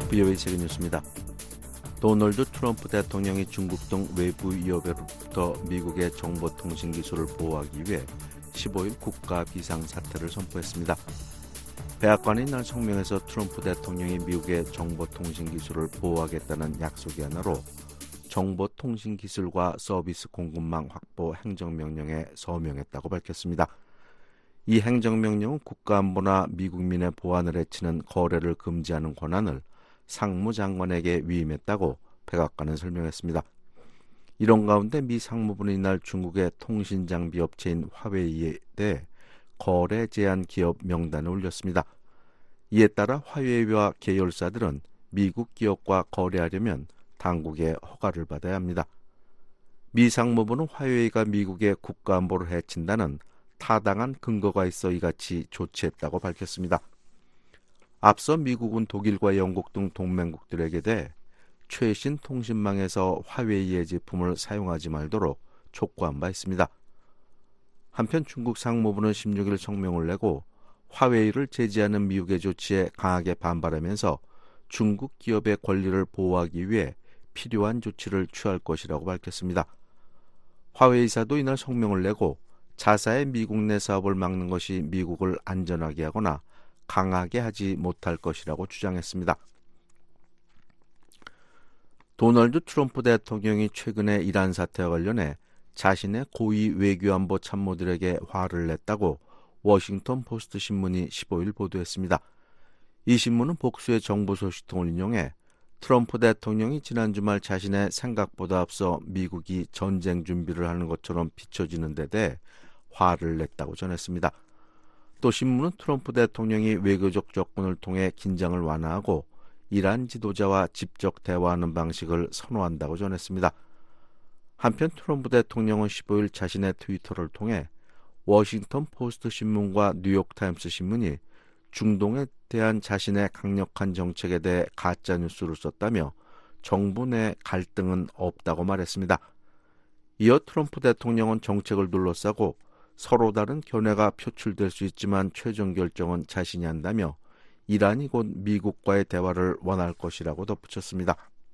VOA 세계뉴스입니다. 도널드 트럼프 대통령이 중국 등 외부 위협으로부터 미국의 정보통신 기술을 보호하기 위해 15일 국가 비상사태를 선포했습니다. 백악관이 이날 성명에서 트럼프 대통령이 미국의 정보통신 기술을 보호하겠다는 약속이 하나로 정보통신 기술과 서비스 공급망 확보 행정명령에 서명했다고 밝혔습니다. 이 행정명령은 국가안보나 미국민의 보안을 해치는 거래를 금지하는 권한을 상무장관에게 위임했다고 백악관은 설명했습니다. 이런 가운데 미 상무부는 이날 중국의 통신장비 업체인 화웨이에 대해 거래 제한 기업 명단에 올렸습니다. 이에 따라 화웨이와 계열사들은 미국 기업과 거래하려면 당국의 허가를 받아야 합니다. 미 상무부는 화웨이가 미국의 국가안보를 해친다는 타당한 근거가 있어 이같이 조치했다고 밝혔습니다. 앞서 미국은 독일과 영국 등 동맹국들에게 대해 최신 통신망에서 화웨이의 제품을 사용하지 말도록 촉구한 바 있습니다. 한편 중국 상무부는 16일 성명을 내고 화웨이를 제재하는 미국의 조치에 강하게 반발하면서 중국 기업의 권리를 보호하기 위해 필요한 조치를 취할 것이라고 밝혔습니다. 화웨이사도 이날 성명을 내고 자사의 미국 내 사업을 막는 것이 미국을 안전하게 하거나 강하게 하지 못할 것이라고 주장했습니다. 도널드 트럼프 대통령이 최근에 이란 사태와 관련해 자신의 고위 외교안보 참모들에게 화를 냈다고 워싱턴 포스트 신문이 15일 보도했습니다. 이 신문은 복수의 정부 소식통을 인용해 트럼프 대통령이 지난 주말 자신의 생각보다 앞서 미국이 전쟁 준비를 하는 것처럼 비춰지는 데 대해 화를 냈다고 전했습니다. 또 신문은 트럼프 대통령이 외교적 접근을 통해 긴장을 완화하고 이란 지도자와 직접 대화하는 방식을 선호한다고 전했습니다. 한편 트럼프 대통령은 15일 자신의 트위터를 통해 워싱턴 포스트 신문과 뉴욕타임스 신문이 중동에 대한 자신의 강력한 정책에 대해 가짜뉴스를 썼다며 정부 내 갈등은 없다고 말했습니다. 이어 트럼프 대통령은 정책을 둘러싸고 서로 다른 견해가 표출될 수 있지만 최종 결정은 자신이 한다며 이란이 곧 미국과의 대화를 원할 것이라고 덧붙였습니다.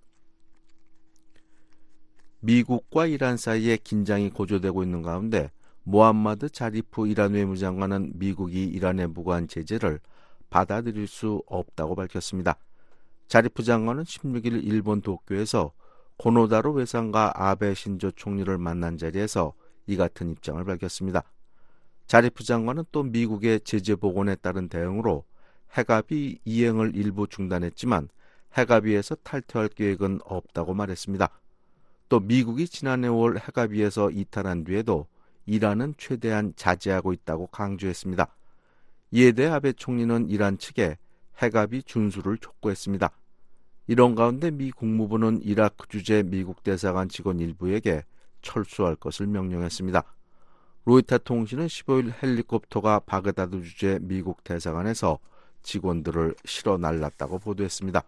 미국과 이란 사이에 긴장이 고조되고 있는 가운데 모함마드 자리프 이란 외무장관은 미국이 이란에 부과한 제재를 받아들일 수 없다고 밝혔습니다. 자리프 장관은 16일 일본 도쿄에서 고노다로 외상과 아베 신조 총리를 만난 자리에서 이 같은 입장을 밝혔습니다. 자리프 장관은 또 미국의 제재 복원에 따른 대응으로 핵합의 이행을 일부 중단했지만 핵합의에서 탈퇴할 계획은 없다고 말했습니다. 또 미국이 지난해 5월 핵합의에서 이탈한 뒤에도 이란은 최대한 자제하고 있다고 강조했습니다. 이에 대해 아베 총리는 이란 측에 핵합의 준수를 촉구했습니다. 이런 가운데 미 국무부는 이라크 주재 미국 대사관 직원 일부에게 철수할 것을 명령했습니다. 로이터 통신은 15일 헬리콥터가 바그다드 주재 미국 대사관에서 직원들을 실어 날랐다고 보도했습니다.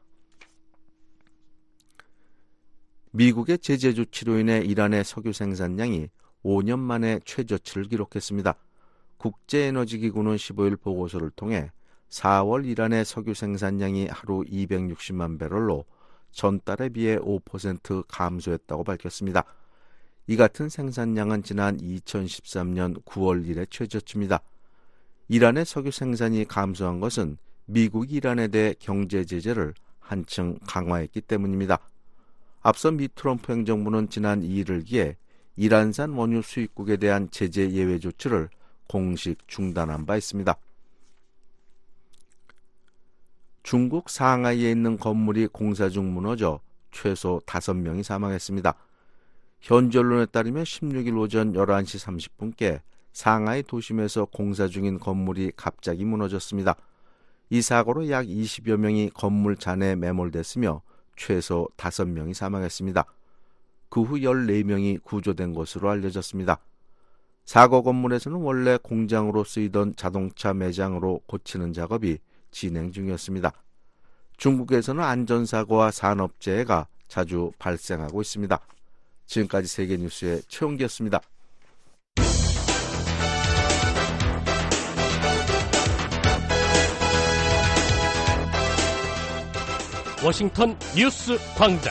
미국의 제재 조치로 인해 이란의 석유 생산량이 5년 만에 최저치를 기록했습니다. 국제에너지기구는 15일 보고서를 통해 4월 이란의 석유 생산량이 하루 260만 배럴로 전달에 비해 5% 감소했다고 밝혔습니다. 이 같은 생산량은 지난 2013년 9월 이래 최저치입니다. 이란의 석유 생산이 감소한 것은 미국이 이란에 대해 경제 제재를 한층 강화했기 때문입니다. 앞서 미 트럼프 행정부는 지난 2일을 기해 이란산 원유 수입국에 대한 제재 예외 조치를 공식 중단한 바 있습니다. 중국 상하이에 있는 건물이 공사 중 무너져 최소 5명이 사망했습니다. 현지 언론에 따르면 16일 오전 11시 30분께 상하이 도심에서 공사 중인 건물이 갑자기 무너졌습니다. 이 사고로 약 20여 명이 건물 잔해에 매몰됐으며 최소 5명이 사망했습니다. 그 후 14명이 구조된 것으로 알려졌습니다. 사고 건물에서는 원래 공장으로 쓰이던 자동차 매장으로 고치는 작업이 진행 중이었습니다. 중국에서는 안전사고와 산업재해가 자주 발생하고 있습니다. 지금까지 세계뉴스의 최홍기였습니다. 워싱턴 뉴스 광장.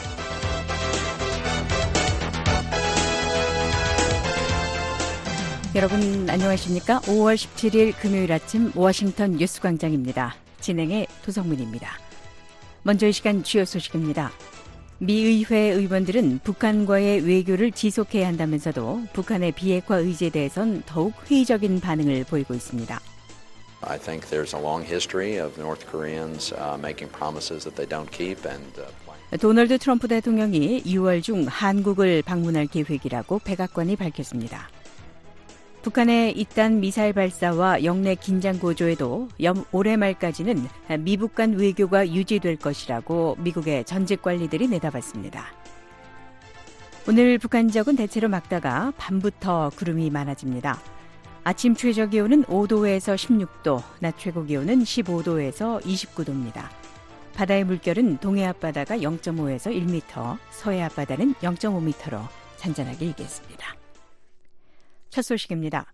여러분 안녕하십니까? 5월 17일 금요일 아침 워싱턴 뉴스 광장입니다. 진행의 도성문입니다. 먼저 이 시간 주요 소식입니다. 미 의회 의원들은 북한과의 외교를 지속해야 한다면서도 북한의 비핵화 의지에 대해선 더욱 회의적인 반응을 보이고 있습니다. I think there's a long history of North Koreans making promises that they don't keep and 도널드 트럼프 대통령이 6월 중 한국을 방문할 계획이라고 백악관이 밝혔습니다. 북한의 잇단 미사일 발사와 영내 긴장 고조에도 올해 말까지는 미북 간 외교가 유지될 것이라고 미국의 전직 관리들이 내다봤습니다. 오늘 북한 지역은 대체로 맑다가 밤부터 구름이 많아집니다. 아침 최저 기온은 5도에서 16도, 낮 최고 기온은 15도에서 29도입니다. 바다의 물결은 동해 앞바다가 0.5에서 1m, 서해 앞바다는 0.5m로 잔잔하게 일겠습니다. 첫 소식입니다.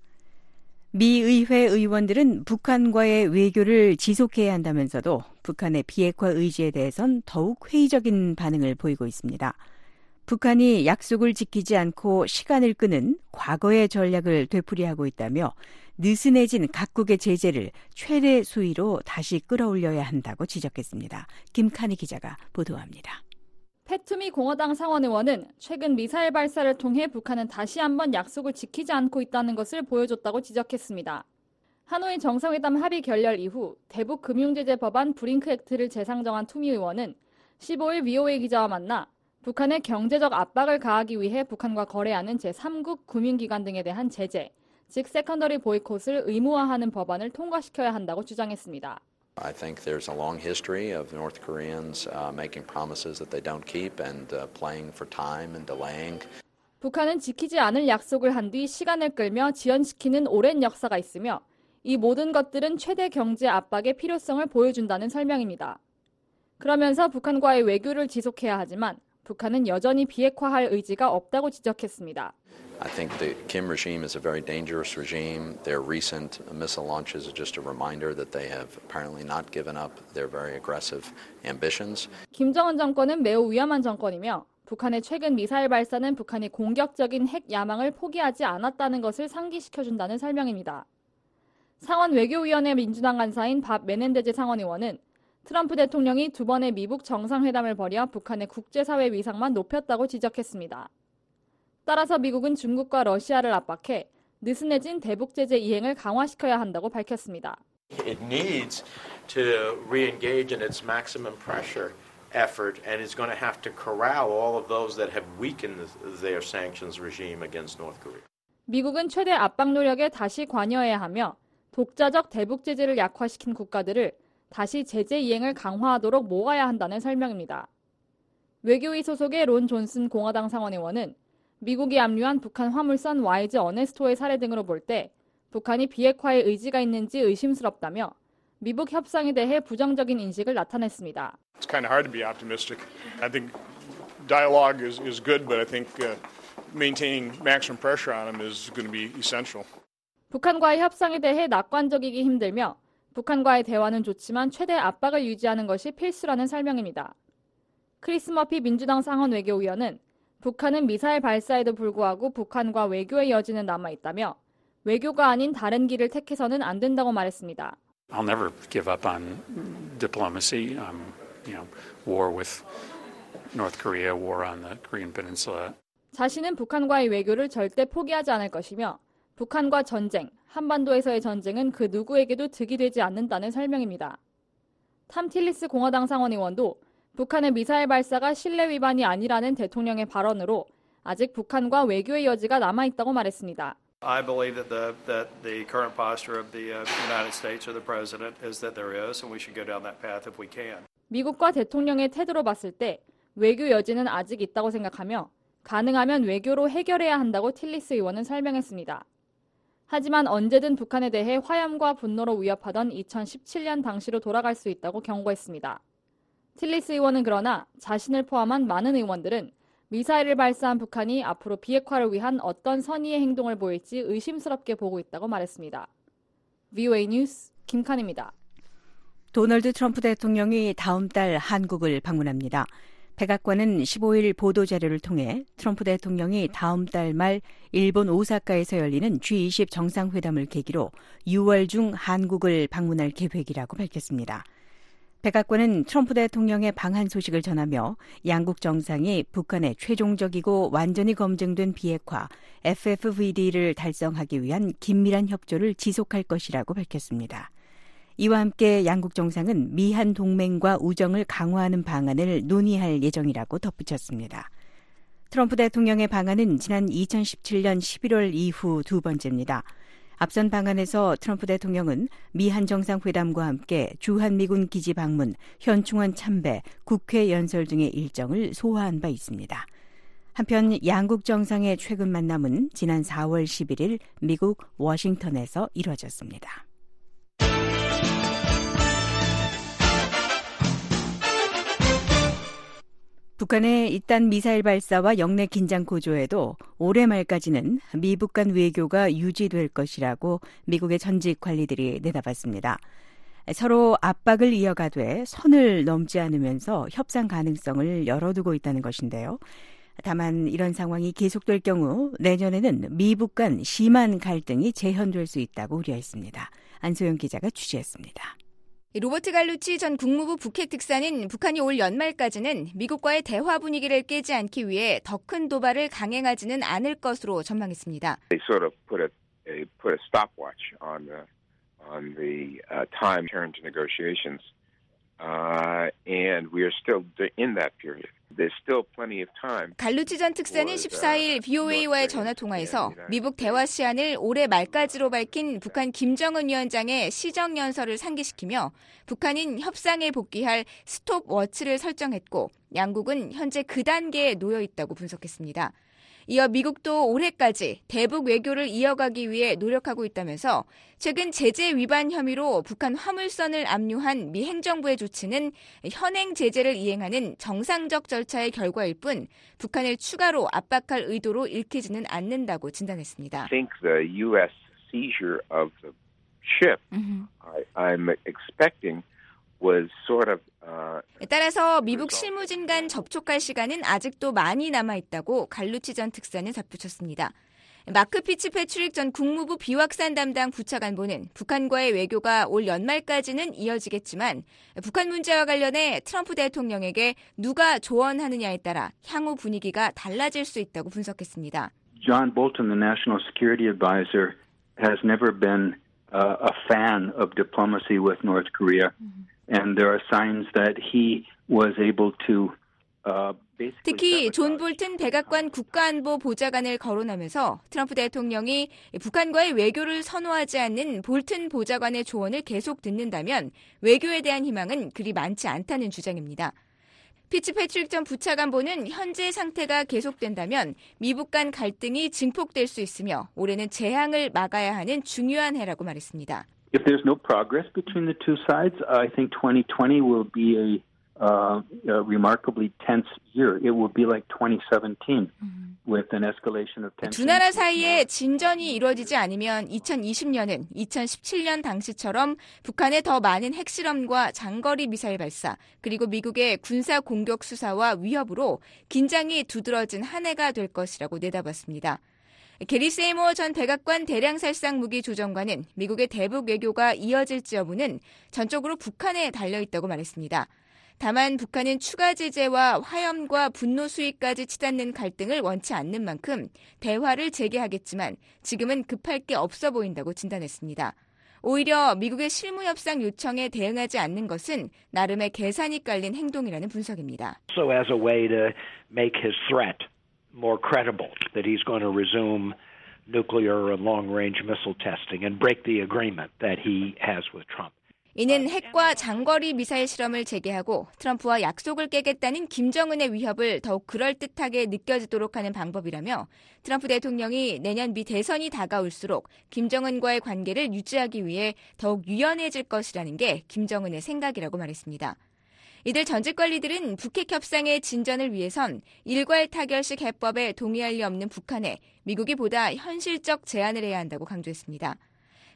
미 의회 의원들은 북한과의 외교를 지속해야 한다면서도 북한의 비핵화 의지에 대해선 더욱 회의적인 반응을 보이고 있습니다. 북한이 약속을 지키지 않고 시간을 끄는 과거의 전략을 되풀이하고 있다며 느슨해진 각국의 제재를 최대 수위로 다시 끌어올려야 한다고 지적했습니다. 김칸희 기자가 보도합니다. 패투미 공화당 상원의원은 최근 미사일 발사를 통해 북한은 다시 한번 약속을 지키지 않고 있다는 것을 보여줬다고 지적했습니다. 하노이 정상회담 합의 결렬 이후 대북 금융제재 법안 브링크 액트를 재상정한 투미 의원은 15일 VOA 기자와 만나 북한의 경제적 압박을 가하기 위해 북한과 거래하는 제3국 금융기관 등에 대한 제재, 즉 세컨더리 보이콧을 의무화하는 법안을 통과시켜야 한다고 주장했습니다. I think there's a long history of North Koreans making promises that they don't keep and playing for time and delaying. 북한은 지키지 않을 약속을 한 뒤 시간을 끌며 지연시키는 오랜 역사가 있으며 이 모든 것들은 최대 경제 압박의 필요성을 보여준다는 설명입니다. 그러면서 북한과의 외교를 지속해야 하지만 북한은 여전히 비핵화할 의지가 없다고 지적했습니다. I think the Kim regime is a very dangerous regime. Their recent missile launches are just a reminder that they have apparently not given up their very aggressive ambitions. 김정은 정권은 매우 위험한 정권이며 북한의 최근 미사일 발사는 북한이 공격적인 핵 야망을 포기하지 않았다는 것을 상기시켜준다는 설명입니다. 상원 외교위원회 민주당 간사인 밥 메넨데즈 상원의원은 트럼프 대통령이 두 번의 미북 정상회담을 벌여 북한의 국제사회 위상만 높였다고 지적했습니다. 따라서 미국은 중국과 러시아를 압박해 느슨해진 대북 제재 이행을 강화시켜야 한다고 밝혔습니다. It needs to re-engage in its maximum pressure effort and is going to have to corral all of those that have weakened their sanctions regime against North Korea. 미국은 최대 압박 노력에 다시 관여해야 하며 독자적 대북 제재를 약화시킨 국가들을 다시 제재 이행을 강화하도록 모아야 한다는 설명입니다. 외교위 소속의 론 존슨 공화당 상원의원은 미국이 압류한 북한 화물선 와이즈 어네스토의 사례 등으로 볼 때 북한이 비핵화에 의지가 있는지 의심스럽다며 미북 협상에 대해 부정적인 인식을 나타냈습니다. It's kind of hard to be optimistic. I think dialogue is good, but I think maintaining maximum pressure on them is going to be essential. 북한과의 협상에 대해 낙관적이기 힘들며 북한과의 대화는 좋지만 최대 압박을 유지하는 것이 필수라는 설명입니다. 크리스 머피 민주당 상원 외교위원은 북한은 미사일 발사에도 불구하고 북한과 외교의 여지는 남아있다며 외교가 아닌 다른 길을 택해서는 안 된다고 말했습니다. I'll never give up on diplomacy. War with North Korea, war on the Korean Peninsula. 자신은 북한과의 외교를 절대 포기하지 않을 것이며 북한과 전쟁, 한반도에서의 전쟁은 그 누구에게도 득이 되지 않는다는 설명입니다. 탐 틸리스 공화당 상원의원도 북한의 미사일 발사가 신뢰 위반이 아니라는 대통령의 발언으로 아직 북한과 외교의 여지가 남아있다고 말했습니다. I believe that the current posture of the United States or the President is that there is, and we should go down that path if we can. 미국과 대통령의 태도로 봤을 때 외교 여지는 아직 있다고 생각하며 가능하면 외교로 해결해야 한다고 틸리스 의원은 설명했습니다. 하지만 언제든 북한에 대해 화염과 분노로 위협하던 2017년 당시로 돌아갈 수 있다고 경고했습니다. 틸리스 의원은 그러나 자신을 포함한 많은 의원들은 미사일을 발사한 북한이 앞으로 비핵화를 위한 어떤 선의의 행동을 보일지 의심스럽게 보고 있다고 말했습니다. VOA 뉴스 김칸입니다. 도널드 트럼프 대통령이 다음 달 한국을 방문합니다. 백악관은 15일 보도자료를 통해 트럼프 대통령이 다음 달 말 일본 오사카에서 열리는 G20 정상회담을 계기로 6월 중 한국을 방문할 계획이라고 밝혔습니다. 백악관은 트럼프 대통령의 방한 소식을 전하며 양국 정상이 북한의 최종적이고 완전히 검증된 비핵화 FFVD를 달성하기 위한 긴밀한 협조를 지속할 것이라고 밝혔습니다. 이와 함께 양국 정상은 미한 동맹과 우정을 강화하는 방안을 논의할 예정이라고 덧붙였습니다. 트럼프 대통령의 방안은 지난 2017년 11월 이후 두 번째입니다. 앞선 방안에서 트럼프 대통령은 미한 정상회담과 함께 주한미군 기지 방문, 현충원 참배, 국회 연설 등의 일정을 소화한 바 있습니다. 한편 양국 정상의 최근 만남은 지난 4월 11일 미국 워싱턴에서 이루어졌습니다. 북한의 잇단 미사일 발사와 영내 긴장 고조에도 올해 말까지는 미북 간 외교가 유지될 것이라고 미국의 전직 관리들이 내다봤습니다. 서로 압박을 이어가되 선을 넘지 않으면서 협상 가능성을 열어두고 있다는 것인데요. 다만 이런 상황이 계속될 경우 내년에는 미북 간 심한 갈등이 재현될 수 있다고 우려했습니다. 안소영 기자가 취재했습니다. 로버트 갈루치 전 국무부 북핵 특사는 북한이 올 연말까지는 미국과의 대화 분위기를 깨지 않기 위해 더 큰 도발을 강행하지는 않을 것으로 전망했습니다. They sort of put a stopwatch on the time turn to negotiations, and we are still in that period. There's still plenty of time. 갈루치 전 특사는 14일 BOA와의 전화통화에서 미북 대화 시한을 올해 말까지로 밝힌 북한 김정은 위원장의 시정연설을 상기시키며 북한은 협상에 복귀할 스톱워치를 설정했고 양국은 현재 그 단계에 놓여 있다고 분석했습니다. 이어 미국도 올해까지 대북 외교를 이어가기 위해 노력하고 있다면서 최근 제재 위반 혐의로 북한 화물선을 압류한 미 행정부의 조치는 현행 제재를 이행하는 정상적 절차의 결과일 뿐 북한을 추가로 압박할 의도로 읽히지는 않는다고 진단했습니다. I think the U.S. seizure of the ship, I'm expecting was sort of 따라서 미북 실무진 간 접촉할 시간은 아직도 많이 남아있다고 갈루치 전 특사는 덧붙였습니다. 마크 피츠패트릭 전 국무부 비확산 담당 부차관보는 북한과의 외교가 올 연말까지는 이어지겠지만 북한 문제와 관련해 트럼프 대통령에게 누가 조언하느냐에 따라 향후 분위기가 달라질 수 있다고 분석했습니다. John Bolton, the National Security Advisor, has never been a fan of diplomacy with North Korea. And there are signs that he was able to 특히 존 볼튼 백악관 국가안보 보좌관을 거론하면서 트럼프 대통령이 북한과의 외교를 선호하지 않는 볼튼 보좌관의 조언을 계속 듣는다면 외교에 대한 희망은 그리 많지 않다는 주장입니다. 피츠패트릭 전 부차관보는 현재 상태가 계속된다면 미북 간 갈등이 증폭될 수 있으며 올해는 재앙을 막아야 하는 중요한 해라고 말했습니다. If there's no progress between the two sides, I think 2020 will be a remarkably tense year. It will be like 2017 with an escalation of tension. 두 나라 사이에 진전이 이루어지지 않으면 2020년은 2017년 당시처럼 북한의 더 많은 핵실험과 장거리 미사일 발사, 그리고 미국의 군사 공격 수사와 위협으로 긴장이 두드러진 한 해가 될 것이라고 내다봤습니다. 게리 세이모어 전 백악관 대량살상 무기 조정관은 미국의 대북 외교가 이어질지 여부는 전적으로 북한에 달려있다고 말했습니다. 다만 북한은 추가 제재와 화염과 분노 수위까지 치닫는 갈등을 원치 않는 만큼 대화를 재개하겠지만 지금은 급할 게 없어 보인다고 진단했습니다. 오히려 미국의 실무협상 요청에 대응하지 않는 것은 나름의 계산이 깔린 행동이라는 분석입니다. So as a way to make his threat more credible that he's going to resume nuclear and long-range missile testing and break the agreement that he has with Trump. 이는 핵과 장거리 미사일 실험을 재개하고 트럼프와 약속을 깨겠다는 김정은의 위협을 더욱 그럴듯하게 느껴지도록 하는 방법이라며 트럼프 대통령이 내년 미 대선이 다가올수록 김정은과의 관계를 유지하기 위해 더욱 유연해질 것이라는 게 김정은의 생각이라고 말했습니다. 이들 전직 관리들은 북핵 협상의 진전을 위해선 일괄 타결식 해법에 동의할 리 없는 북한에 미국이 보다 현실적 제안을 해야 한다고 강조했습니다.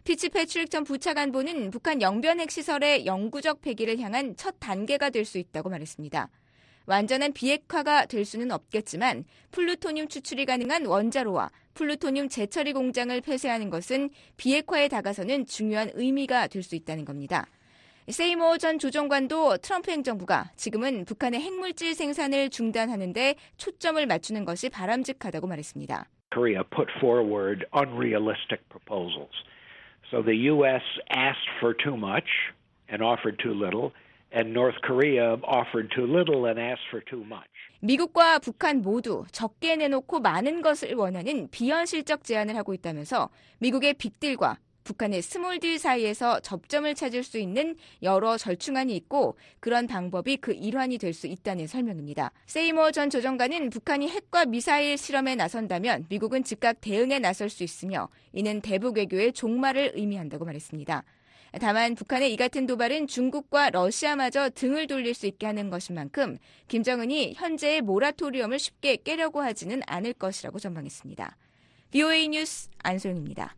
피츠패트릭 전 부차관보는 북한 영변 핵시설의 영구적 폐기를 향한 첫 단계가 될 수 있다고 말했습니다. 완전한 비핵화가 될 수는 없겠지만 플루토늄 추출이 가능한 원자로와 플루토늄 재처리 공장을 폐쇄하는 것은 비핵화에 다가서는 중요한 의미가 될 수 있다는 겁니다. 세이모어 전 조정관도 트럼프 행정부가 지금은 북한의 핵물질 생산을 중단하는 데 초점을 맞추는 것이 바람직하다고 말했습니다. Korea put forward unrealistic proposals. So the U.S. asked for too much and offered too little, and North Korea offered too little and asked for too much. 미국과 북한 모두 적게 내놓고 많은 것을 원하는 비현실적 제안을 하고 있다면서 미국의 빅딜과 북한의 스몰딜 사이에서 접점을 찾을 수 있는 여러 절충안이 있고 그런 방법이 그 일환이 될 수 있다는 설명입니다. 세이모어 전 조정관은 북한이 핵과 미사일 실험에 나선다면 미국은 즉각 대응에 나설 수 있으며 이는 대북 외교의 종말을 의미한다고 말했습니다. 다만 북한의 이 같은 도발은 중국과 러시아마저 등을 돌릴 수 있게 하는 것인 만큼 김정은이 현재의 모라토리엄을 쉽게 깨려고 하지는 않을 것이라고 전망했습니다. VOA 뉴스 안소영입니다.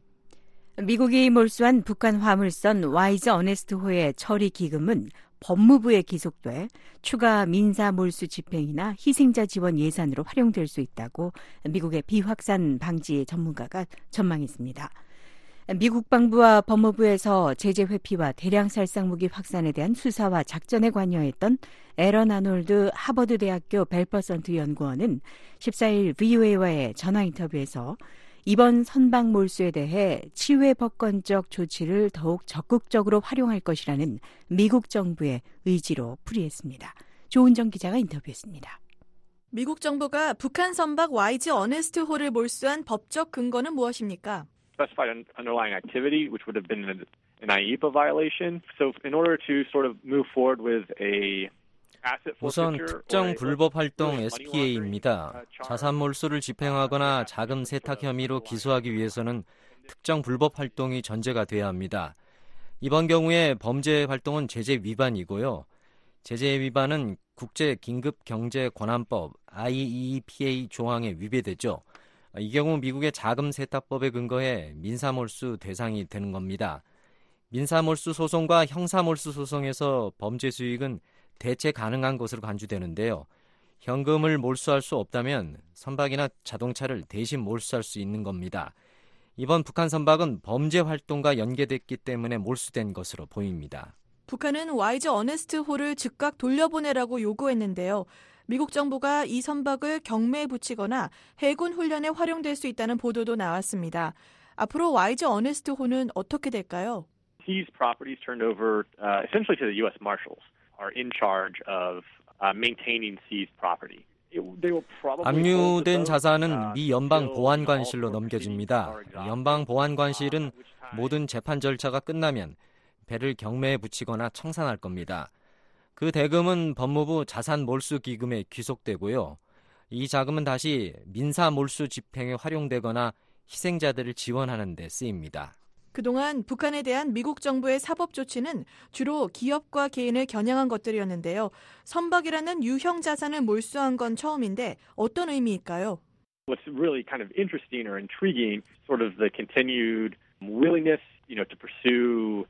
미국이 몰수한 북한 화물선 와이즈 어네스트호의 처리 기금은 법무부에 기속돼 추가 민사 몰수 집행이나 희생자 지원 예산으로 활용될 수 있다고 미국의 비확산 방지 전문가가 전망했습니다. 미국 국방부와 법무부에서 제재 회피와 대량 살상 무기 확산에 대한 수사와 작전에 관여했던 에런 아놀드 하버드대학교 벨퍼선트 연구원은 14일 VOA와의 전화 인터뷰에서 이번 선박 몰수에 대해 치외 법권적 조치를 더욱 적극적으로 활용할 것이라는 미국 정부의 의지로 풀이했습니다. 조은정 기자가 인터뷰했습니다. 미국 정부가 북한 선박 와이즈 어네스트호를 몰수한 법적 근거는 무엇입니까? Specified underlying activity, which would have been an IEPA violation. So in order to sort of move forward with a 우선 특정 불법 활동 SPA입니다. 자산 몰수를 집행하거나 자금 세탁 혐의로 기소하기 위해서는 특정 불법 활동이 전제가 돼야 합니다. 이번 경우에 범죄 활동은 제재 위반이고요. 제재 위반은 국제 긴급 경제 권한법 IEEPA 조항에 위배되죠. 이 경우 미국의 자금 세탁법에 근거해 민사몰수 대상이 되는 겁니다. 민사몰수 소송과 형사몰수 소송에서 범죄 수익은 대체 가능한 것으로 간주되는데요. 현금을 몰수할 수 없다면 선박이나 자동차를 대신 몰수할 수 있는 겁니다. 이번 북한 선박은 범죄 활동과 연계됐기 때문에 몰수된 것으로 보입니다. 북한은 와이즈 어네스트호를 즉각 돌려보내라고 요구했는데요. 미국 정부가 이 선박을 경매에 붙이거나 해군 훈련에 활용될 수 있다는 보도도 나왔습니다. 앞으로 와이즈 어네스트호는 어떻게 될까요? These properties turned over essentially to the U.S. Marshals are in charge of maintaining seized property. 압류된 자산은 미 연방 보안관실로 넘겨집니다. 연방 보안관실은 모든 재판 절차가 끝나면 배를 경매에 붙이거나 청산할 겁니다. 그 대금은 법무부 자산 몰수 기금에 귀속되고요. 이 자금은 다시 민사 몰수 집행에 활용되거나 희생자들을 지원하는 데 쓰입니다. 그동안 북한에 대한 미국 정부의 사법 조치는 주로 기업과 개인을 겨냥한 것들이었는데요. 선박이라는 유형 자산을 몰수한 건 처음인데 어떤 의미일까요? What's really kind of interesting or intriguing, sort of the continued willingness, to pursue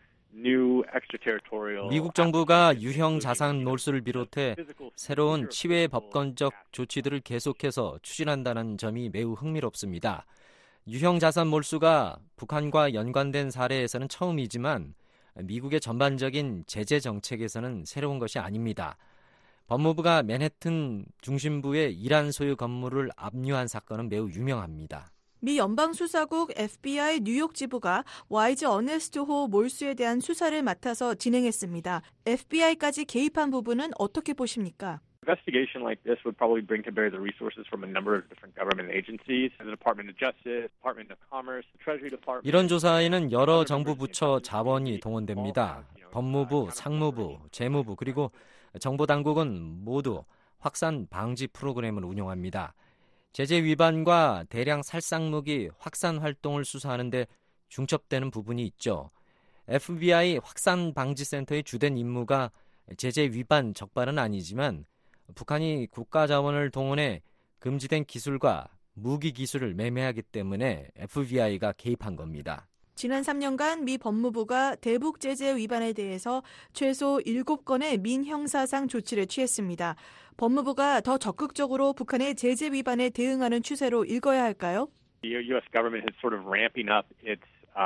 미국 정부가 유형 자산 몰수를 비롯해 새로운 치외 법권적 조치들을 계속해서 추진한다는 점이 매우 흥미롭습니다. 유형 자산 몰수가 북한과 연관된 사례에서는 처음이지만 미국의 전반적인 제재 정책에서는 새로운 것이 아닙니다. 법무부가 맨해튼 중심부의 이란 소유 건물을 압류한 사건은 매우 유명합니다. 미 연방수사국 FBI 뉴욕 지부가 와이즈 어네스트호 몰수에 대한 수사를 맡아서 진행했습니다. FBI까지 개입한 부분은 어떻게 보십니까? Investigation like this would probably bring to bear the resources from a number of different government agencies, the Department of Justice, Department of Commerce, the Treasury Department. 이런 조사에는 여러 정부 부처 자원이 동원됩니다. 법무부, 상무부, 재무부 그리고 정보당국은 모두 확산 방지 프로그램을 운영합니다. 제재 위반과 대량 살상무기 확산 활동을 수사하는 데 중첩되는 부분이 있죠. FBI 확산방지센터의 주된 임무가 제재 위반 적발은 아니지만 북한이 국가 자원을 동원해 금지된 기술과 무기 기술을 매매하기 때문에 FBI가 개입한 겁니다. 지난 3년간 미 법무부가 대북 제재 위반에 대해서 최소 7건의 민형사상 조치를 취했습니다. 법무부가 더 적극적으로 북한의 제재 위반에 대응하는 추세로 읽어야 할까요? The U.S. government is sort of ramping up its,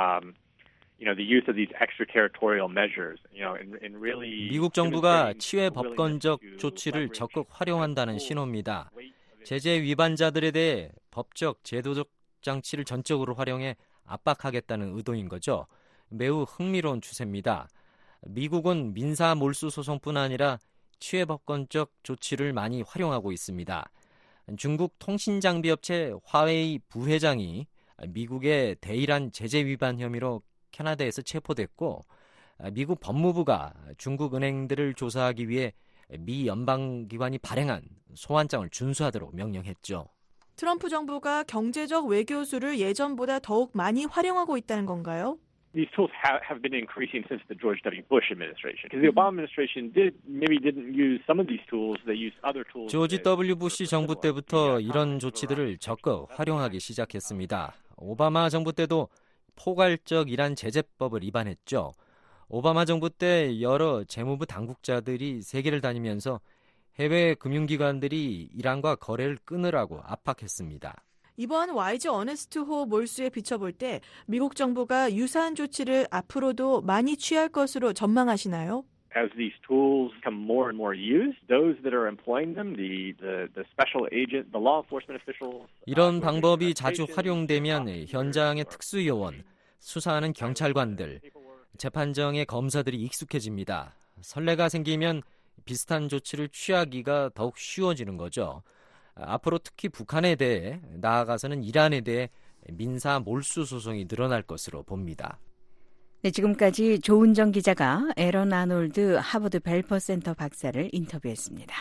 the use of these extraterritorial measures. And really. 미국 정부가 치외 법권적 조치를 적극 활용한다는 신호입니다. 제재 위반자들에 대해 법적, 제도적 장치를 전적으로 활용해 압박하겠다는 의도인 거죠. 매우 흥미로운 추세입니다. 미국은 민사 몰수 소송뿐 아니라 치외 법권적 조치를 많이 활용하고 있습니다. 중국 통신장비업체 화웨이 부회장이 미국의 대이란 제재 위반 혐의로 캐나다에서 체포됐고, 미국 법무부가 중국 은행들을 조사하기 위해 미 연방기관이 발행한 소환장을 준수하도록 명령했죠. 트럼프 정부가 경제적 외교수를 예전보다 더욱 많이 활용하고 있다는 건가요? These tools have been increasing since the George W. Bush administration. Because the Obama administration didn't use some of these tools. They used other tools. 조지 W. 부시 정부 때부터 이런 조치들을 적극 활용하기 시작했습니다. 오바마 정부 때도 포괄적 이란 제재법을 위반했죠. 오바마 정부 때 여러 재무부 당국자들이 세계를 다니면서 해외 금융기관들이 이란과 거래를 끊으라고 압박했습니다. 이번 YG 어네스트 호 몰수에 비춰볼 때 미국 정부가 유사한 조치를 앞으로도 많이 취할 것으로 전망하시나요? As these tools become more and more used, those that are employing them, the special agent, the law enforcement officials. 이런 방법이 자주 활용되면 현장의 특수요원, 수사하는 경찰관들, 재판정의 검사들이 익숙해집니다. 선례가 생기면 비슷한 조치를 취하기가 더욱 쉬워지는 거죠. 앞으로 특히 북한에 대해, 나아가서는 이란에 대해 민사 몰수 소송이 늘어날 것으로 봅니다. 네, 지금까지 조은정 기자가 에런 아놀드 하버드 벨퍼 센터 박사를 인터뷰했습니다.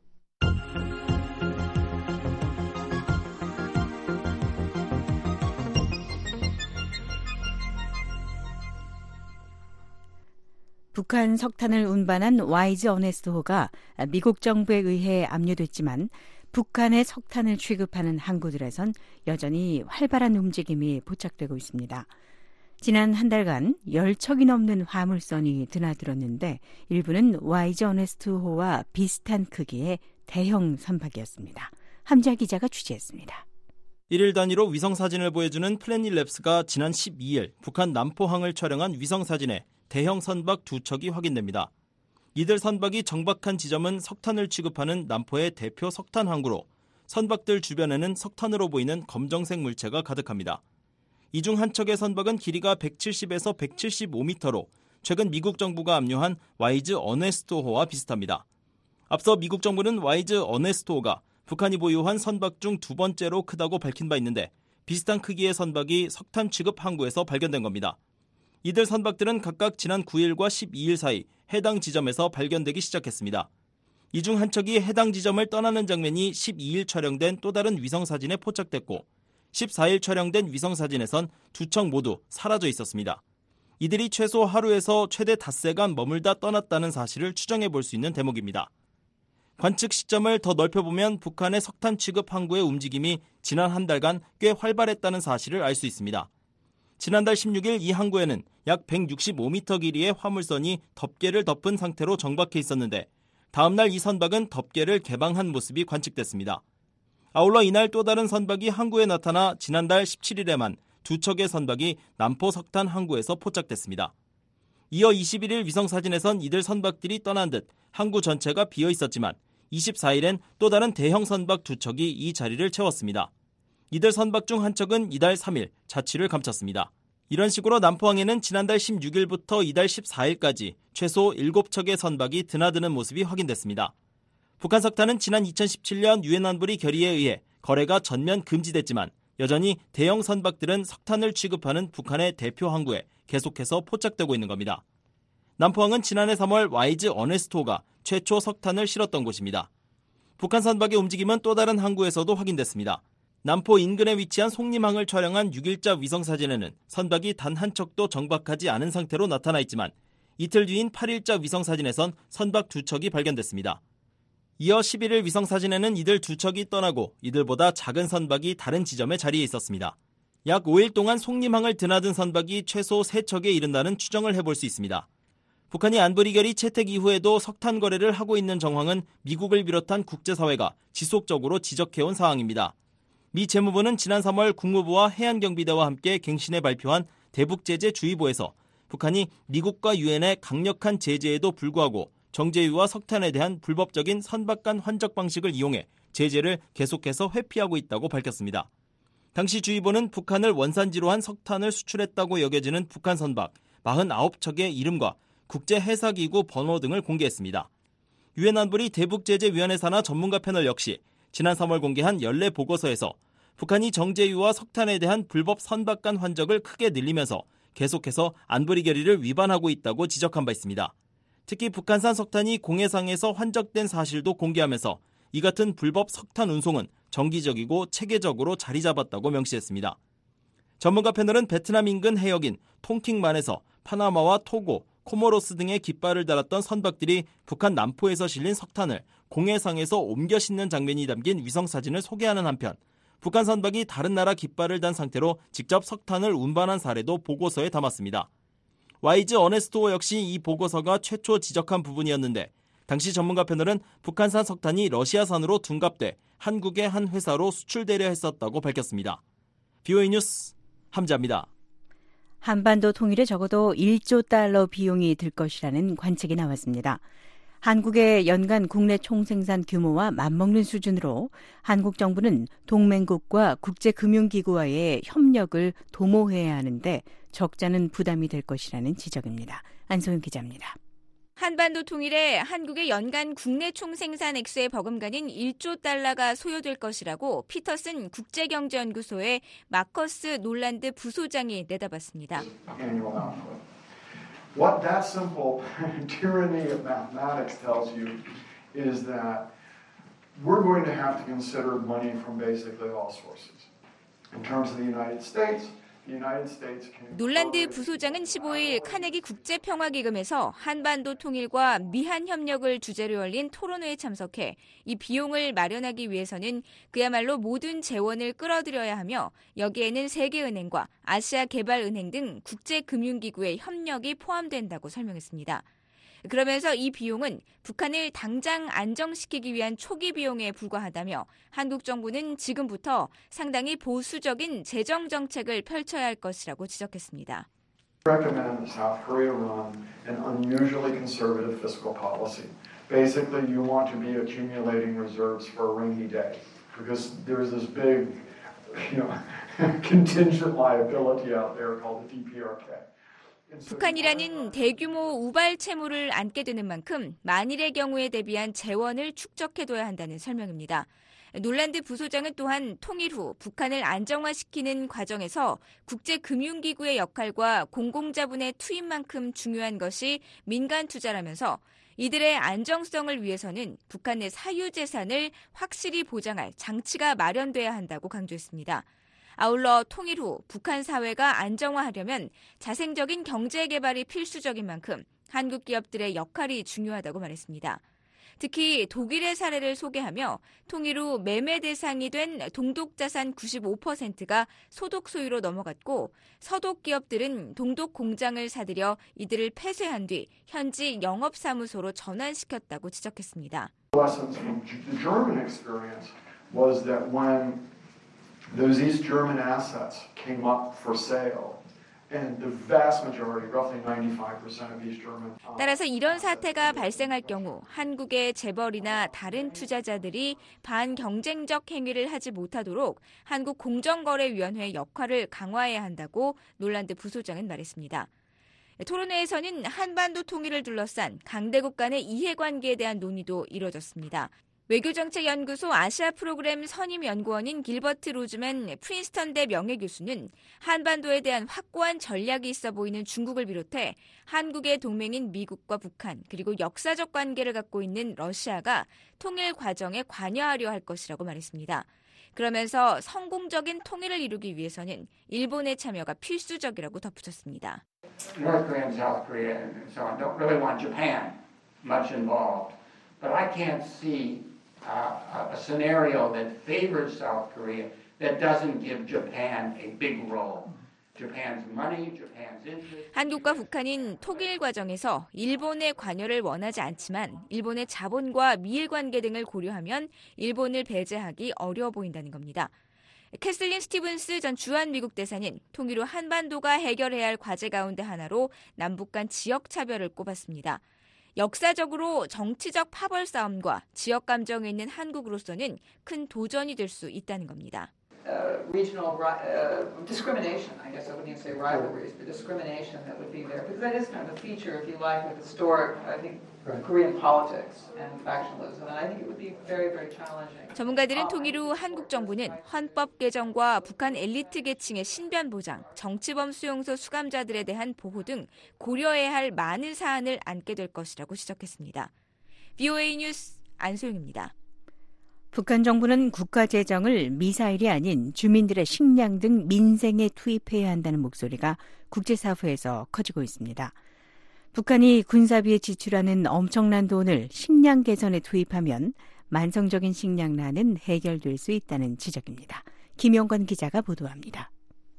북한 석탄을 운반한 YG 어네스트 호가 미국 정부에 의해 압류됐지만 북한의 석탄을 취급하는 항구들에선 여전히 활발한 움직임이 포착되고 있습니다. 지난 한 달간 10척이 넘는 화물선이 드나들었는데 일부는 YG 어네스트 호와 비슷한 크기의 대형 선박이었습니다. 함자 기자가 취재했습니다. 1일 단위로 위성사진을 보여주는 플래닛랩스가 지난 12일 북한 남포항을 촬영한 위성사진에 대형 선박 2척이 확인됩니다. 이들 선박이 정박한 지점은 석탄을 취급하는 남포의 대표 석탄 항구로 선박들 주변에는 석탄으로 보이는 검정색 물체가 가득합니다. 이 중 한 척의 선박은 길이가 170에서 175m로 최근 미국 정부가 압류한 YG 어네스트호와 비슷합니다. 앞서 미국 정부는 YG 어네스트호가 북한이 보유한 선박 중 두 번째로 크다고 밝힌 바 있는데 비슷한 크기의 선박이 석탄 취급 항구에서 발견된 겁니다. 이들 선박들은 각각 지난 9일과 12일 사이 해당 지점에서 발견되기 시작했습니다. 이 중 한 척이 해당 지점을 떠나는 장면이 12일 촬영된 또 다른 위성사진에 포착됐고 14일 촬영된 위성사진에선 두 척 모두 사라져 있었습니다. 이들이 최소 하루에서 최대 닷새간 머물다 떠났다는 사실을 추정해 볼 수 있는 대목입니다. 관측 시점을 더 넓혀보면 북한의 석탄 취급 항구의 움직임이 지난 한 달간 꽤 활발했다는 사실을 알 수 있습니다. 지난달 16일 이 항구에는 약 165m 길이의 화물선이 덮개를 덮은 상태로 정박해 있었는데 다음날 이 선박은 덮개를 개방한 모습이 관측됐습니다. 아울러 이날 또 다른 선박이 항구에 나타나 지난달 17일에만 두 척의 선박이 남포 석탄 항구에서 포착됐습니다. 이어 21일 위성사진에선 이들 선박들이 떠난 듯 항구 전체가 비어 있었지만 24일엔 또 다른 대형 선박 두 척이 이 자리를 채웠습니다. 이들 선박 중 한 척은 이달 3일 자취를 감췄습니다. 이런 식으로 남포항에는 지난달 16일부터 이달 14일까지 최소 7척의 선박이 드나드는 모습이 확인됐습니다. 북한 석탄은 지난 2017년 유엔 안보리 결의에 의해 거래가 전면 금지됐지만 여전히 대형 선박들은 석탄을 취급하는 북한의 대표 항구에 계속해서 포착되고 있는 겁니다. 남포항은 지난해 3월 YG 어네스트호가 최초 석탄을 실었던 곳입니다. 북한 선박의 움직임은 또 다른 항구에서도 확인됐습니다. 남포 인근에 위치한 송림항을 촬영한 6일자 위성사진에는 선박이 단 한 척도 정박하지 않은 상태로 나타나 있지만 이틀 뒤인 8일자 위성사진에선 선박 두 척이 발견됐습니다. 이어 11일 위성사진에는 이들 두 척이 떠나고 이들보다 작은 선박이 다른 지점에 자리해 있었습니다. 약 5일 동안 속림항을 드나든 선박이 최소 3척에 이른다는 추정을 해볼 수 있습니다. 북한이 안보리 결의 채택 이후에도 석탄 거래를 하고 있는 정황은 미국을 비롯한 국제사회가 지속적으로 지적해온 사항입니다. 미 재무부는 지난 3월 국무부와 해안경비대와 함께 갱신해 발표한 대북제재주의보에서 북한이 미국과 유엔의 강력한 제재에도 불구하고 정제유와 석탄에 대한 불법적인 선박 간 환적 방식을 이용해 제재를 계속해서 회피하고 있다고 밝혔습니다. 당시 주의보는 북한을 원산지로 한 석탄을 수출했다고 여겨지는 북한 선박 49척의 이름과 국제해사기구 번호 등을 공개했습니다. 유엔 안보리 대북제재위원회 산하 전문가 패널 역시 지난 3월 공개한 연례 보고서에서 북한이 정제유와 석탄에 대한 불법 선박 간 환적을 크게 늘리면서 계속해서 안보리 결의를 위반하고 있다고 지적한 바 있습니다. 특히 북한산 석탄이 공해상에서 환적된 사실도 공개하면서 이 같은 불법 석탄 운송은 정기적이고 체계적으로 자리 잡았다고 명시했습니다. 전문가 패널은 베트남 인근 해역인 통킹만에서 파나마와 토고, 코모로스 등의 깃발을 달았던 선박들이 북한 남포에서 실린 석탄을 공해상에서 옮겨 싣는 장면이 담긴 위성사진을 소개하는 한편 북한 선박이 다른 나라 깃발을 단 상태로 직접 석탄을 운반한 사례도 보고서에 담았습니다. 와이즈 어네스트호 역시 이 보고서가 최초 지적한 부분이었는데 당시 전문가 패널은 북한산 석탄이 러시아산으로 둔갑돼 한국의 한 회사로 수출되려 했었다고 밝혔습니다. VOA 뉴스 함자입니다. 한반도 통일에 적어도 1조 달러 비용이 들 것이라는 관측이 나왔습니다. 한국의 연간 국내 총생산 규모와 맞먹는 수준으로 한국 정부는 동맹국과 국제금융기구와의 협력을 도모해야 하는데 적자는 부담이 될 것이라는 지적입니다. 안소영 기자입니다. 한반도 통일에 한국의 연간 국내 총생산 액수의 버금가는 1조 달러가 소요될 것이라고 피터슨 국제경제연구소의 마커스 놀란드 부소장이 내다봤습니다. What that simple tyranny of mathematics tells you is that we're going to have to consider money from basically all sources. In terms of the United States, 놀란드 부소장은 15일 카네기 국제평화기금에서 한반도 통일과 미한 협력을 주제로 열린 토론회에 참석해 이 비용을 마련하기 위해서는 그야말로 모든 재원을 끌어들여야 하며 여기에는 세계은행과 아시아개발은행 등 국제금융기구의 협력이 포함된다고 설명했습니다. 그러면서 이 비용은 북한을 당장 안정시키기 위한 초기 비용에 불과하다며 한국 정부는 지금부터 상당히 보수적인 재정 정책을 펼쳐야 할 것이라고 지적했습니다. recommend South Korea run an unusually conservative fiscal policy. Basically, you want to be accumulating reserves for a rainy day because there's this big, contingent liability out there called the DPRK. 북한이라는 대규모 우발 채무를 안게 되는 만큼 만일의 경우에 대비한 재원을 축적해둬야 한다는 설명입니다. 놀란드 부소장은 또한 통일 후 북한을 안정화시키는 과정에서 국제금융기구의 역할과 공공자본의 투입만큼 중요한 것이 민간 투자라면서 이들의 안정성을 위해서는 북한의 사유재산을 확실히 보장할 장치가 마련돼야 한다고 강조했습니다. 아울러 통일 후 북한 사회가 안정화하려면 자생적인 경제 개발이 필수적인 만큼 한국 기업들의 역할이 중요하다고 말했습니다. 특히 독일의 사례를 소개하며 통일 후 매매 대상이 된 동독 자산 95%가 소독 소유로 넘어갔고 서독 기업들은 동독 공장을 사들여 이들을 폐쇄한 뒤 현지 영업사무소로 전환시켰다고 지적했습니다. Those East German assets came up for sale, and the vast majority, roughly 95% of East German. 따라서 이런 사태가 발생할 경우 한국의 재벌이나 다른 투자자들이 반경쟁적 행위를 하지 못하도록 한국공정거래위원회의 역할을 강화해야 한다고 놀란드 부소장은 말했습니다. 토론회에서는 한반도 통일을 둘러싼 강대국 간의 이해관계에 대한 논의도 이뤄졌습니다. 외교정책연구소 아시아 프로그램 선임연구원인 길버트 로즈맨 프린스턴대 명예교수는 한반도에 대한 확고한 전략이 있어 보이는 중국을 비롯해 한국의 동맹인 미국과 북한 그리고 역사적 관계를 갖고 있는 러시아가 통일 과정에 관여하려 할 것이라고 말했습니다. 그러면서 성공적인 통일을 이루기 위해서는 일본의 참여가 필수적이라고 덧붙였습니다. North Korea and South Korea and so on don't really want Japan much involved, but I can't see a scenario that favors South Korea that doesn't give Japan a big role. Japan's money, Japan's interest. 한국과 북한인 통일 과정에서 일본의 관여를 원하지 않지만 일본의 자본과 미일 관계 등을 고려하면 일본을 배제하기 어려워 보인다는 겁니다. 캐슬린 스티븐스 전 주한 미국 대사는 통일 후 한반도가 해결해야 할 과제 가운데 하나로 남북 간 지역 차별을 꼽았습니다. 역사적으로 정치적 파벌 싸움과 지역 감정에 있는 한국으로서는 큰 도전이 될 수 있다는 겁니다. Regional discrimination, I guess I wouldn't even say rivalries, but discrimination that would be there. Because that is kind of a feature, if you like, of historic, I think, Korean politics and factionalism. And I think it would be very, very challenging. 전문가들은 통일 후 한국 정부는 헌법 개정과 북한 엘리트 계층의 신변 보장, 정치범 수용소 수감자들에 대한 보호 등 고려해야 할 많은 사안을 안게 될 것이라고 지적했습니다. VOA 뉴스 안소영입니다. 북한 정부는 국가 재정을 미사일이 아닌 주민들의 식량 등 민생에 투입해야 한다는 목소리가 국제사회에서 커지고 있습니다. 북한이 군사비에 지출하는 엄청난 돈을 식량 개선에 투입하면 만성적인 식량난은 해결될 수 있다는 지적입니다. 김용건 기자가 보도합니다.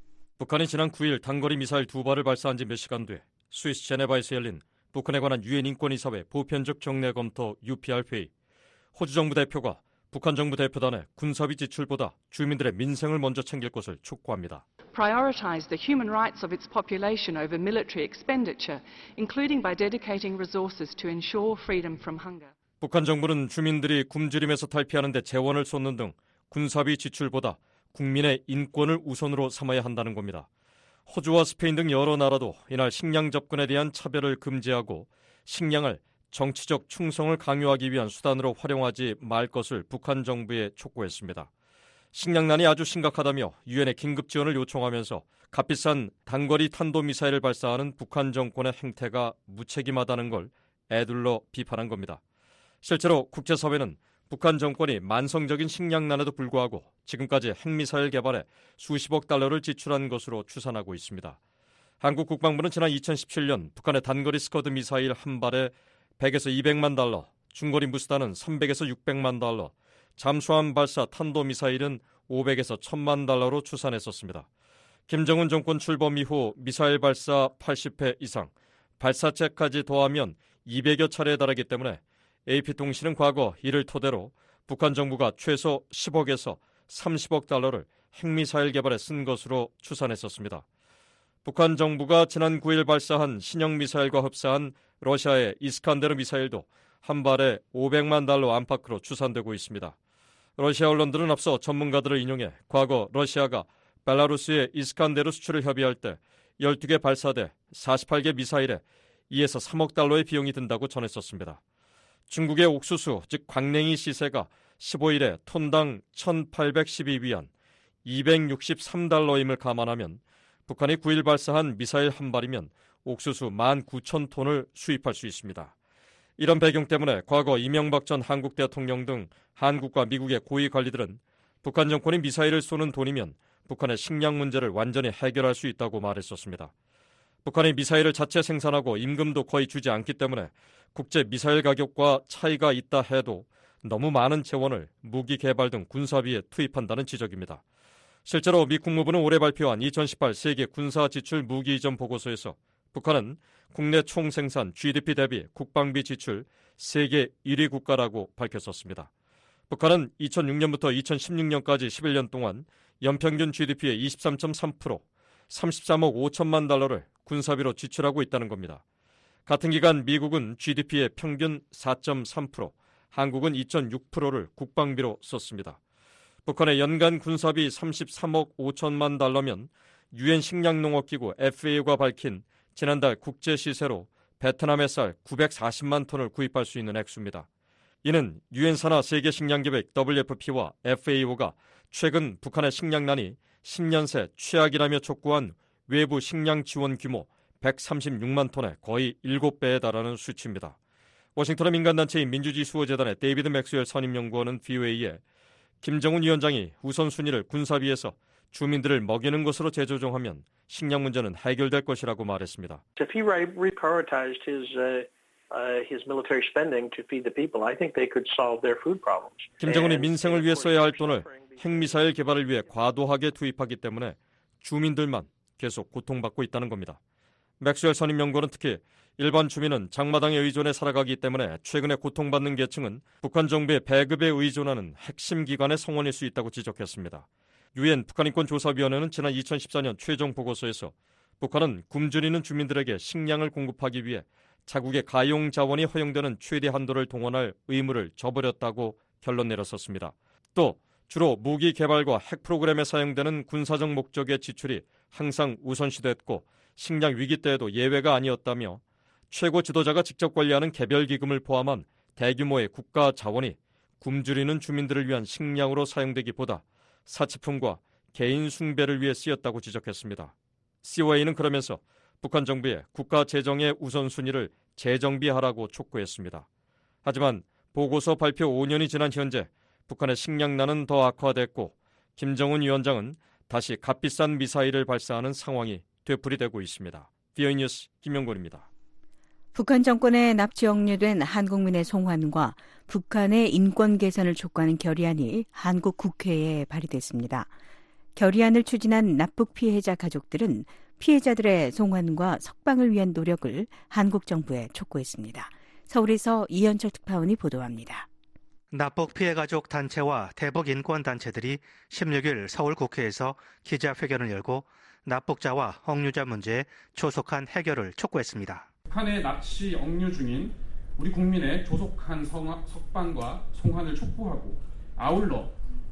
북한이 지난 9일 단거리 미사일 2발을 발사한 지 몇 시간 뒤 스위스 제네바에서 열린 북한에 관한 유엔 인권이사회 보편적 정례 검토 UPR 회의. 호주 정부 대표가 북한 정부 대표단에 군사비 지출보다 주민들의 민생을 먼저 챙길 것을 촉구합니다. Prioritize the human rights of its population over military expenditure, including by dedicating resources to ensure freedom from hunger. 북한 정부는 주민들이 굶주림에서 탈피하는 데 재원을 쏟는 등 군사비 지출보다 국민의 인권을 우선으로 삼아야 한다는 겁니다. 호주와 스페인 등 여러 나라도 이날 식량 접근에 대한 차별을 금지하고 식량을 정치적 충성을 강요하기 위한 수단으로 활용하지 말 것을 북한 정부에 촉구했습니다. 식량난이 아주 심각하다며 유엔에 긴급 지원을 요청하면서 값비싼 단거리 탄도미사일을 발사하는 북한 정권의 행태가 무책임하다는 걸 애둘러 비판한 겁니다. 실제로 국제사회는 북한 정권이 만성적인 식량난에도 불구하고 지금까지 핵미사일 개발에 수십억 달러를 지출한 것으로 추산하고 있습니다. 한국 국방부는 지난 2017년 북한의 단거리 스커드 미사일 한 발에 100에서 200만 달러, 중거리 무수단은 300에서 600만 달러, 잠수함 발사 탄도미사일은 500에서 1000만 달러로 추산했었습니다. 김정은 정권 출범 이후 미사일 발사 80회 이상, 발사체까지 더하면 200여 차례에 달하기 때문에 AP통신은 과거 이를 토대로 북한 정부가 최소 10억에서 30억 달러를 핵미사일 개발에 쓴 것으로 추산했었습니다. 북한 정부가 지난 9일 발사한 신형 미사일과 흡사한 러시아의 이스칸데르 미사일도 한 발에 500만 달러 안팎으로 추산되고 있습니다. 러시아 언론들은 앞서 전문가들을 인용해 과거 러시아가 벨라루스의 이스칸데르 수출을 협의할 때 12개 발사대 48개 미사일에 2에서 3억 달러의 비용이 든다고 전했었습니다. 중국의 옥수수, 즉 광냉이 시세가 15일에 톤당 1,812위안, 263달러임을 감안하면 북한이 9일 발사한 미사일 한 발이면 옥수수 19,000톤을 수입할 수 있습니다. 이런 배경 때문에 과거 이명박 전 한국 대통령 등 한국과 미국의 고위 관리들은 북한 정권이 미사일을 쏘는 돈이면 북한의 식량 문제를 완전히 해결할 수 있다고 말했었습니다. 북한이 미사일을 자체 생산하고 임금도 거의 주지 않기 때문에 국제 미사일 가격과 차이가 있다 해도 너무 많은 재원을 무기 개발 등 군사비에 투입한다는 지적입니다. 실제로 미 국무부는 올해 발표한 2018 세계 군사 지출 무기 이전 보고서에서 북한은 국내 총생산 GDP 대비 국방비 지출 세계 1위 국가라고 밝혔었습니다. 북한은 2006년부터 2016년까지 11년 동안 연평균 GDP의 23.3%, 33억 5천만 달러를 군사비로 지출하고 있다는 겁니다. 같은 기간 미국은 GDP의 평균 4.3%, 한국은 2.6%를 국방비로 썼습니다. 북한의 연간 군사비 33억 5천만 달러면 유엔 식량농업기구 FAO가 밝힌 지난달 국제 시세로 베트남의 쌀 940만 톤을 구입할 수 있는 액수입니다. 이는 유엔 산하 세계 식량계획 WFP와 FAO가 최근 북한의 식량난이 10년 새 최악이라며 촉구한 외부 식량 지원 규모 136만 톤의 거의 7배에 달하는 수치입니다. 워싱턴의 민간단체인 민주주의수호재단의 데이비드 맥스웰 선임연구원은 VOA에 김정은 위원장이 우선순위를 군사비에서 주민들을 먹이는 것으로 재조정하면 식량 문제는 해결될 것이라고 말했습니다. If he reprioritized his military spending to feed the people, I think they could solve their food problems. 김정은이 민생을 위해 써야 할 돈을 핵미사일 개발을 위해 과도하게 투입하기 때문에 주민들만 계속 고통받고 있다는 겁니다. 맥스웰 선임연구원은 특히 일반 주민은 장마당에 의존해 살아가기 때문에 최근에 고통받는 계층은 북한 정부의 배급에 의존하는 핵심 기관의 성원일 수 있다고 지적했습니다. 유엔 북한인권조사위원회는 지난 2014년 최종 보고서에서 북한은 굶주리는 주민들에게 식량을 공급하기 위해 자국의 가용 자원이 허용되는 최대 한도를 동원할 의무를 저버렸다고 결론 내렸었습니다. 또 주로 무기 개발과 핵 프로그램에 사용되는 군사적 목적의 지출이 항상 우선시됐고 식량 위기 때에도 예외가 아니었다며 최고 지도자가 직접 관리하는 개별기금을 포함한 대규모의 국가 자원이 굶주리는 주민들을 위한 식량으로 사용되기보다 사치품과 개인 숭배를 위해 쓰였다고 지적했습니다. COA는 그러면서 북한 정부의 국가 재정의 우선순위를 재정비하라고 촉구했습니다. 하지만 보고서 발표 5년이 지난 현재 북한의 식량난은 더 악화됐고 김정은 위원장은 다시 값비싼 미사일을 발사하는 상황이 되풀이되고 있습니다. VOA 뉴스 김영곤입니다. 북한 정권에 납치 억류된 한국민의 송환과 북한의 인권 개선을 촉구하는 결의안이 한국 국회에 발의됐습니다. 결의안을 추진한 납북 피해자 가족들은 피해자들의 송환과 석방을 위한 노력을 한국 정부에 촉구했습니다. 서울에서 이현철 특파원이 보도합니다. 납북 피해 가족 단체와 대북 인권 단체들이 16일 서울 국회에서 기자회견을 열고 납북자와 억류자 문제에 조속한 해결을 촉구했습니다. 북한의 납치 억류 중인 우리 국민의 조속한 석방과 송환을 촉구하고 아울러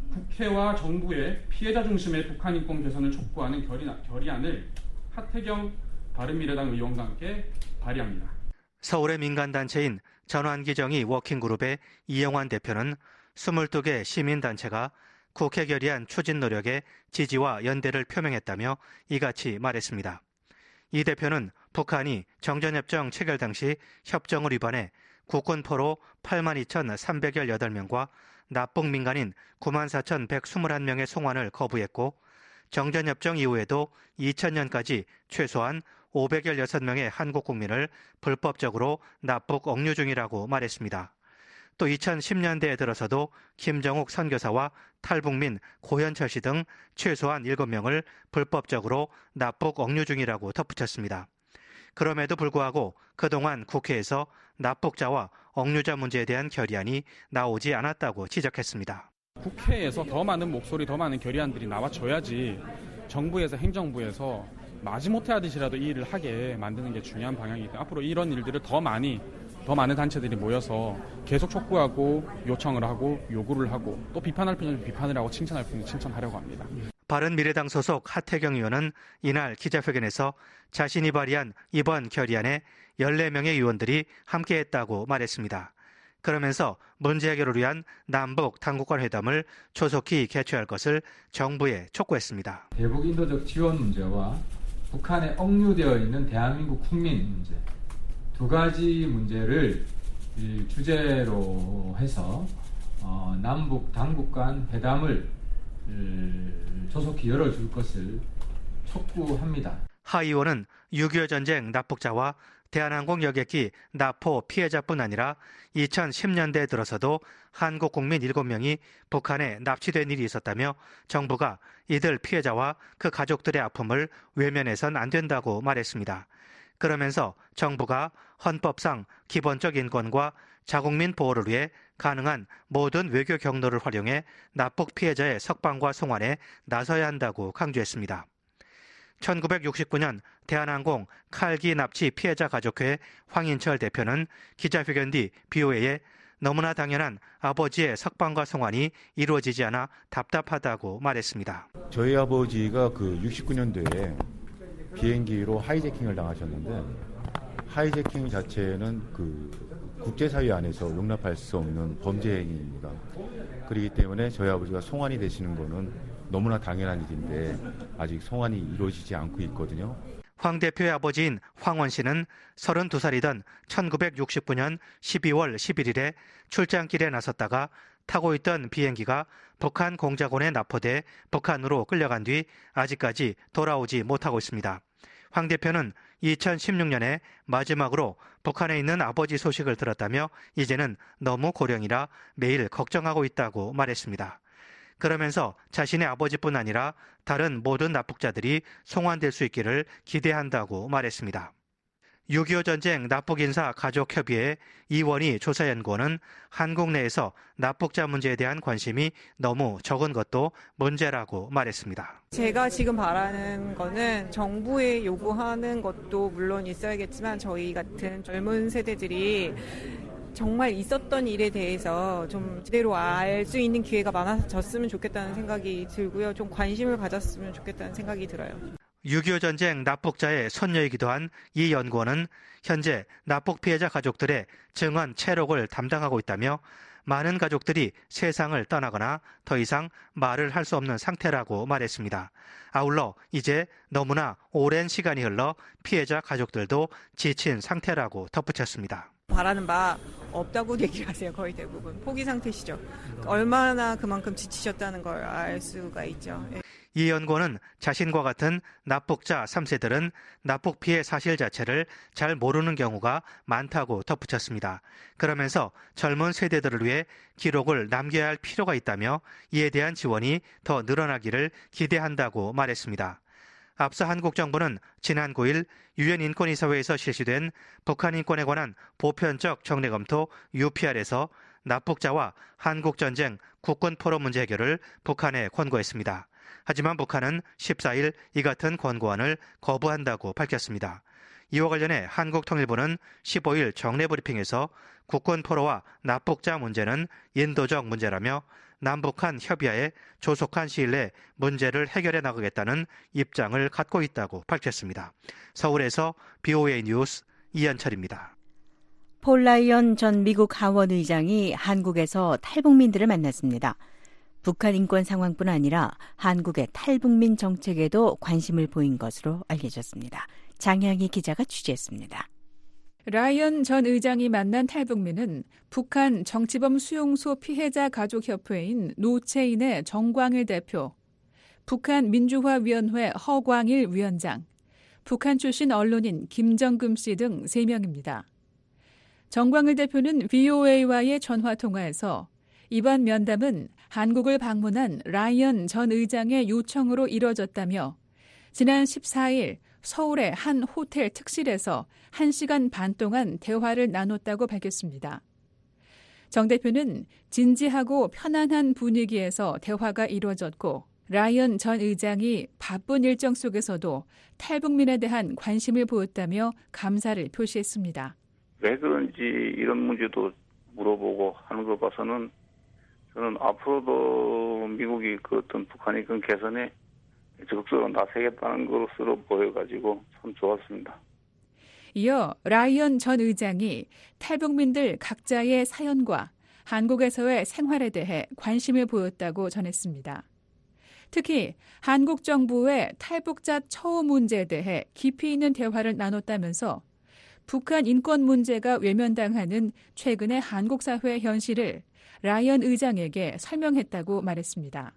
국회와 정부의 피해자 중심의 북한 인권 개선을 촉구하는 결의안을 하태경 바른미래당 의원과 함께 발의합니다. 서울의 민간단체인 전환기정의 워킹그룹의 이영환 대표는 22개 시민단체가 국회 결의안 추진 노력에 지지와 연대를 표명했다며 이같이 말했습니다. 이 대표는 북한이 정전협정 체결 당시 협정을 위반해 국군포로 82,318명과 납북 민간인 94,121명의 송환을 거부했고 정전협정 이후에도 2000년까지 최소한 516명의 한국 국민을 불법적으로 납북 억류 중이라고 말했습니다. 또 2010년대에 들어서도 김정욱 선교사와 탈북민 고현철 씨 등 최소한 7명을 불법적으로 납북 억류 중이라고 덧붙였습니다. 그럼에도 불구하고 그동안 국회에서 납북자와 억류자 문제에 대한 결의안이 나오지 않았다고 지적했습니다. 국회에서 더 많은 목소리, 더 많은 결의안들이 나와줘야지 정부에서 행정부에서 마지못해 하듯이라도 이 일을 하게 만드는 게 중요한 방향이기 때문에 앞으로 이런 일들을 더 많은 단체들이 모여서 계속 촉구하고 요청을 하고 요구를 하고 또 비판할 필요는 비판을 하고 칭찬할 필요는 칭찬하려고 합니다. 바른미래당 소속 하태경 의원은 이날 기자회견에서 자신이 발의한 이번 결의안에 14명의 의원들이 함께했다고 말했습니다. 그러면서 문제 해결을 위한 남북 당국간 회담을 조속히 개최할 것을 정부에 촉구했습니다. 대북 인도적 지원 문제와 북한에 억류되어 있는 대한민국 국민 문제 두 가지 문제를 주제로 해서 남북 당국 간 회담을 조속히 열어줄 것을 촉구합니다. 하 의원은 6.25 전쟁 납북자와 대한항공 여객기 납포 피해자뿐 아니라 2010년대에 들어서도 한국 국민 7명이 북한에 납치된 일이 있었다며 정부가 이들 피해자와 그 가족들의 아픔을 외면해선 안 된다고 말했습니다. 그러면서 정부가 헌법상 기본적 인권과 자국민 보호를 위해 가능한 모든 외교 경로를 활용해 납북 피해자의 석방과 송환에 나서야 한다고 강조했습니다. 1969년 대한항공 칼기 납치 피해자 가족회 황인철 대표는 기자회견 뒤 BOA에 너무나 당연한 아버지의 석방과 송환이 이루어지지 않아 답답하다고 말했습니다. 저희 아버지가 69년도에 비행기로 하이제킹을 당하셨는데 하이제킹 자체는 국제사회 안에서 용납할 수 없는 범죄 행위입니다. 그렇기 때문에 저희 아버지가 송환이 되시는 거는 너무나 당연한 일인데 아직 송환이 이루어지지 않고 있거든요. 황 대표의 아버지인 황원 씨는 32살이던 1969년 12월 11일에 출장길에 나섰다가 타고 있던 비행기가 북한 공작원에 납포돼 북한으로 끌려간 뒤 아직까지 돌아오지 못하고 있습니다. 황 대표는 2016년에 마지막으로 북한에 있는 아버지 소식을 들었다며 이제는 너무 고령이라 매일 걱정하고 있다고 말했습니다. 그러면서 자신의 아버지뿐 아니라 다른 모든 납북자들이 송환될 수 있기를 기대한다고 말했습니다. 6.25 전쟁 납북인사 가족협의회 이원희 조사연구원은 한국 내에서 납북자 문제에 대한 관심이 너무 적은 것도 문제라고 말했습니다. 제가 지금 바라는 거는 정부에 요구하는 것도 물론 있어야겠지만 저희 같은 젊은 세대들이 정말 있었던 일에 대해서 좀 제대로 알 수 있는 기회가 많아졌으면 좋겠다는 생각이 들고요. 좀 관심을 가졌으면 좋겠다는 생각이 들어요. 6.25 전쟁 납북자의 손녀이기도 한 이 연구원은 현재 납북 피해자 가족들의 증언 채록을 담당하고 있다며 많은 가족들이 세상을 떠나거나 더 이상 말을 할 수 없는 상태라고 말했습니다. 아울러 이제 너무나 오랜 시간이 흘러 피해자 가족들도 지친 상태라고 덧붙였습니다. 바라는 바 없다고 얘기를 하세요. 거의 대부분. 포기 상태시죠. 얼마나 그만큼 지치셨다는 걸 알 수가 있죠. 이 연구원은 자신과 같은 납북자 3세들은 납북 피해 사실 자체를 잘 모르는 경우가 많다고 덧붙였습니다. 그러면서 젊은 세대들을 위해 기록을 남겨야 할 필요가 있다며 이에 대한 지원이 더 늘어나기를 기대한다고 말했습니다. 앞서 한국 정부는 지난 9일 유엔 인권이사회에서 실시된 북한 인권에 관한 보편적 정례 검토 UPR에서 납북자와 한국전쟁 국군 포로 문제 해결을 북한에 권고했습니다. 하지만 북한은 14일 이 같은 권고안을 거부한다고 밝혔습니다. 이와 관련해 한국통일부는 15일 정례 브리핑에서 국군 포로와 납북자 문제는 인도적 문제라며 남북한 협의하에 조속한 시일 내 문제를 해결해 나가겠다는 입장을 갖고 있다고 밝혔습니다. 서울에서 BOA 뉴스 이현철입니다. 폴 라이언 전 미국 하원 의장이 한국에서 탈북민들을 만났습니다. 북한 인권 상황뿐 아니라 한국의 탈북민 정책에도 관심을 보인 것으로 알려졌습니다. 장향희 기자가 취재했습니다. 라이언 전 의장이 만난 탈북민은 북한 정치범 수용소 피해자 가족협회인 노체인의 정광일 대표, 북한 민주화위원회 허광일 위원장, 북한 출신 언론인 김정금 씨 등 3명입니다. 정광일 대표는 VOA와의 전화통화에서 이번 면담은 한국을 방문한 라이언 전 의장의 요청으로 이뤄졌다며 지난 14일 서울의 한 호텔 특실에서 1시간 반 동안 대화를 나눴다고 밝혔습니다. 정 대표는 진지하고 편안한 분위기에서 대화가 이루어졌고 라이언 전 의장이 바쁜 일정 속에서도 탈북민에 대한 관심을 보였다며 감사를 표시했습니다. 왜 그런지 이런 문제도 물어보고 하는 걸 봐서는 저는 앞으로도 미국이 그 어떤 북한의 그 개선에 적극적으로 나서겠다는 것으로 보여가지고 참 좋았습니다. 이어 라이언 전 의장이 탈북민들 각자의 사연과 한국에서의 생활에 대해 관심을 보였다고 전했습니다. 특히 한국 정부의 탈북자 처우 문제에 대해 깊이 있는 대화를 나눴다면서 북한 인권 문제가 외면당하는 최근의 한국 사회 현실을 라이언 의장에게 설명했다고 말했습니다.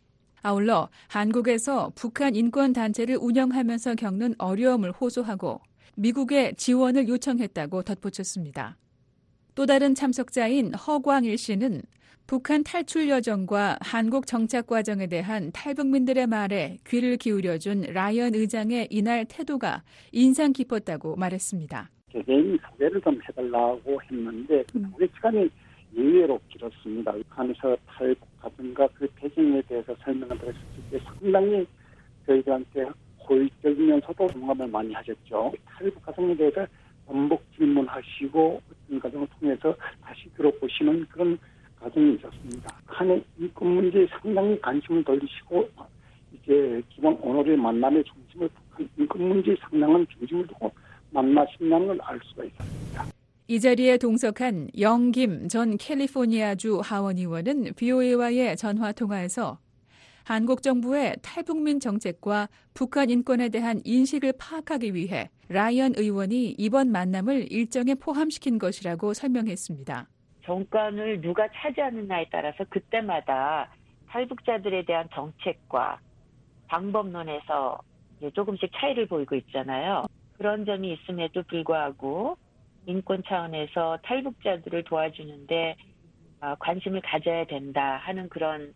아울러 한국에서 북한 인권단체를 운영하면서 겪는 어려움을 호소하고 미국의 지원을 요청했다고 덧붙였습니다. 또 다른 참석자인 허광일 씨는 북한 탈출 여정과 한국 정착 과정에 대한 탈북민들의 말에 귀를 기울여준 라이언 의장의 이날 태도가 인상 깊었다고 말했습니다. 개개인 소개를 좀 해달라고 했는데 소개 시간이 예외로 길었습니다. 북한에서 탈북하든가 그 배경에 대해서 설명을 드렸을 때 상당히 저희들한테 호의적이면서도 공감을 많이 하셨죠. 탈북 과정에 대해서 반복 질문하시고 어떤 과정을 통해서 다시 들어보시는 그런 과정이 있었습니다. 북한의 인권 문제에 상당히 관심을 돌리시고 이제 기본 오늘의 만남의 중심을 북한 인권 문제에 상당한 중심을 두고 만나신다는 걸 알 수가 있었습니다. 이 자리에 동석한 영김 전 캘리포니아주 하원 의원은 VOA와의 전화통화에서 한국 정부의 탈북민 정책과 북한 인권에 대한 인식을 파악하기 위해 라이언 의원이 이번 만남을 일정에 포함시킨 것이라고 설명했습니다. 정권을 누가 차지하느냐에 따라서 그때마다 탈북자들에 대한 정책과 방법론에서 조금씩 차이를 보이고 있잖아요. 그런 점이 있음에도 불구하고 인권 차원에서 탈북자들을 도와주는데 관심을 가져야 된다 하는 그런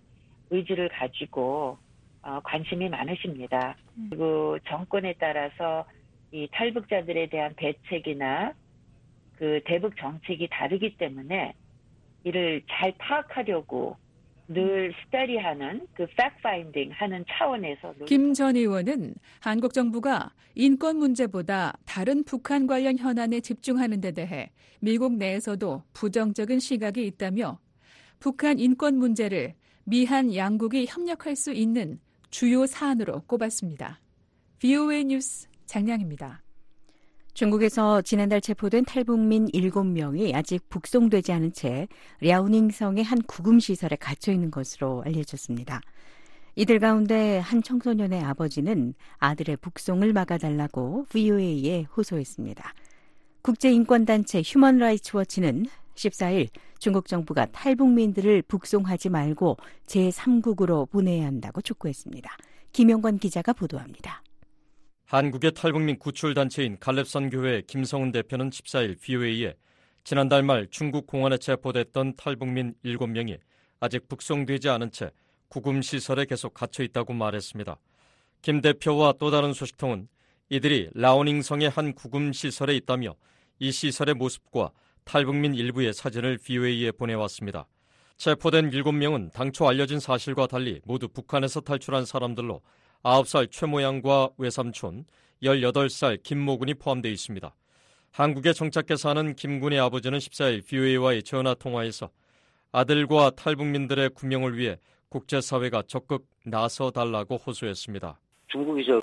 의지를 가지고 관심이 많으십니다. 그리고 정권에 따라서 이 탈북자들에 대한 대책이나 그 대북 정책이 다르기 때문에 이를 잘 파악하려고 늘 스터디하는 그 팩트 파인딩 하는 차원에서 김 전 의원은 한국 정부가 인권 문제보다 다른 북한 관련 현안에 집중하는 데 대해 미국 내에서도 부정적인 시각이 있다며 북한 인권 문제를 미한 양국이 협력할 수 있는 주요 사안으로 꼽았습니다. VOA 뉴스 장량입니다. 중국에서 지난달 체포된 탈북민 7명이 아직 북송되지 않은 채 랴오닝성의 한 구금시설에 갇혀 있는 것으로 알려졌습니다. 이들 가운데 한 청소년의 아버지는 아들의 북송을 막아달라고 VOA에 호소했습니다. 국제인권단체 휴먼 라이츠 워치는 14일 중국 정부가 탈북민들을 북송하지 말고 제3국으로 보내야 한다고 촉구했습니다. 김영권 기자가 보도합니다. 한국의 탈북민 구출단체인 갈렙선교회 김성훈 대표는 14일 VOA에 지난달 말 중국 공안에 체포됐던 탈북민 7명이 아직 북송되지 않은 채 구금시설에 계속 갇혀 있다고 말했습니다. 김 대표와 또 다른 소식통은 이들이 라오닝성의 한 구금시설에 있다며 이 시설의 모습과 탈북민 일부의 사진을 VOA에 보내왔습니다. 체포된 7명은 당초 알려진 사실과 달리 모두 북한에서 탈출한 사람들로 9살 최모양과 외삼촌, 18살 김모군이 포함되어 있습니다. 한국에 정착해 사는 김군의 아버지는 14일 VOA와의 전화통화에서 아들과 탈북민들의 구명을 위해 국제사회가 적극 나서달라고 호소했습니다. 중국에서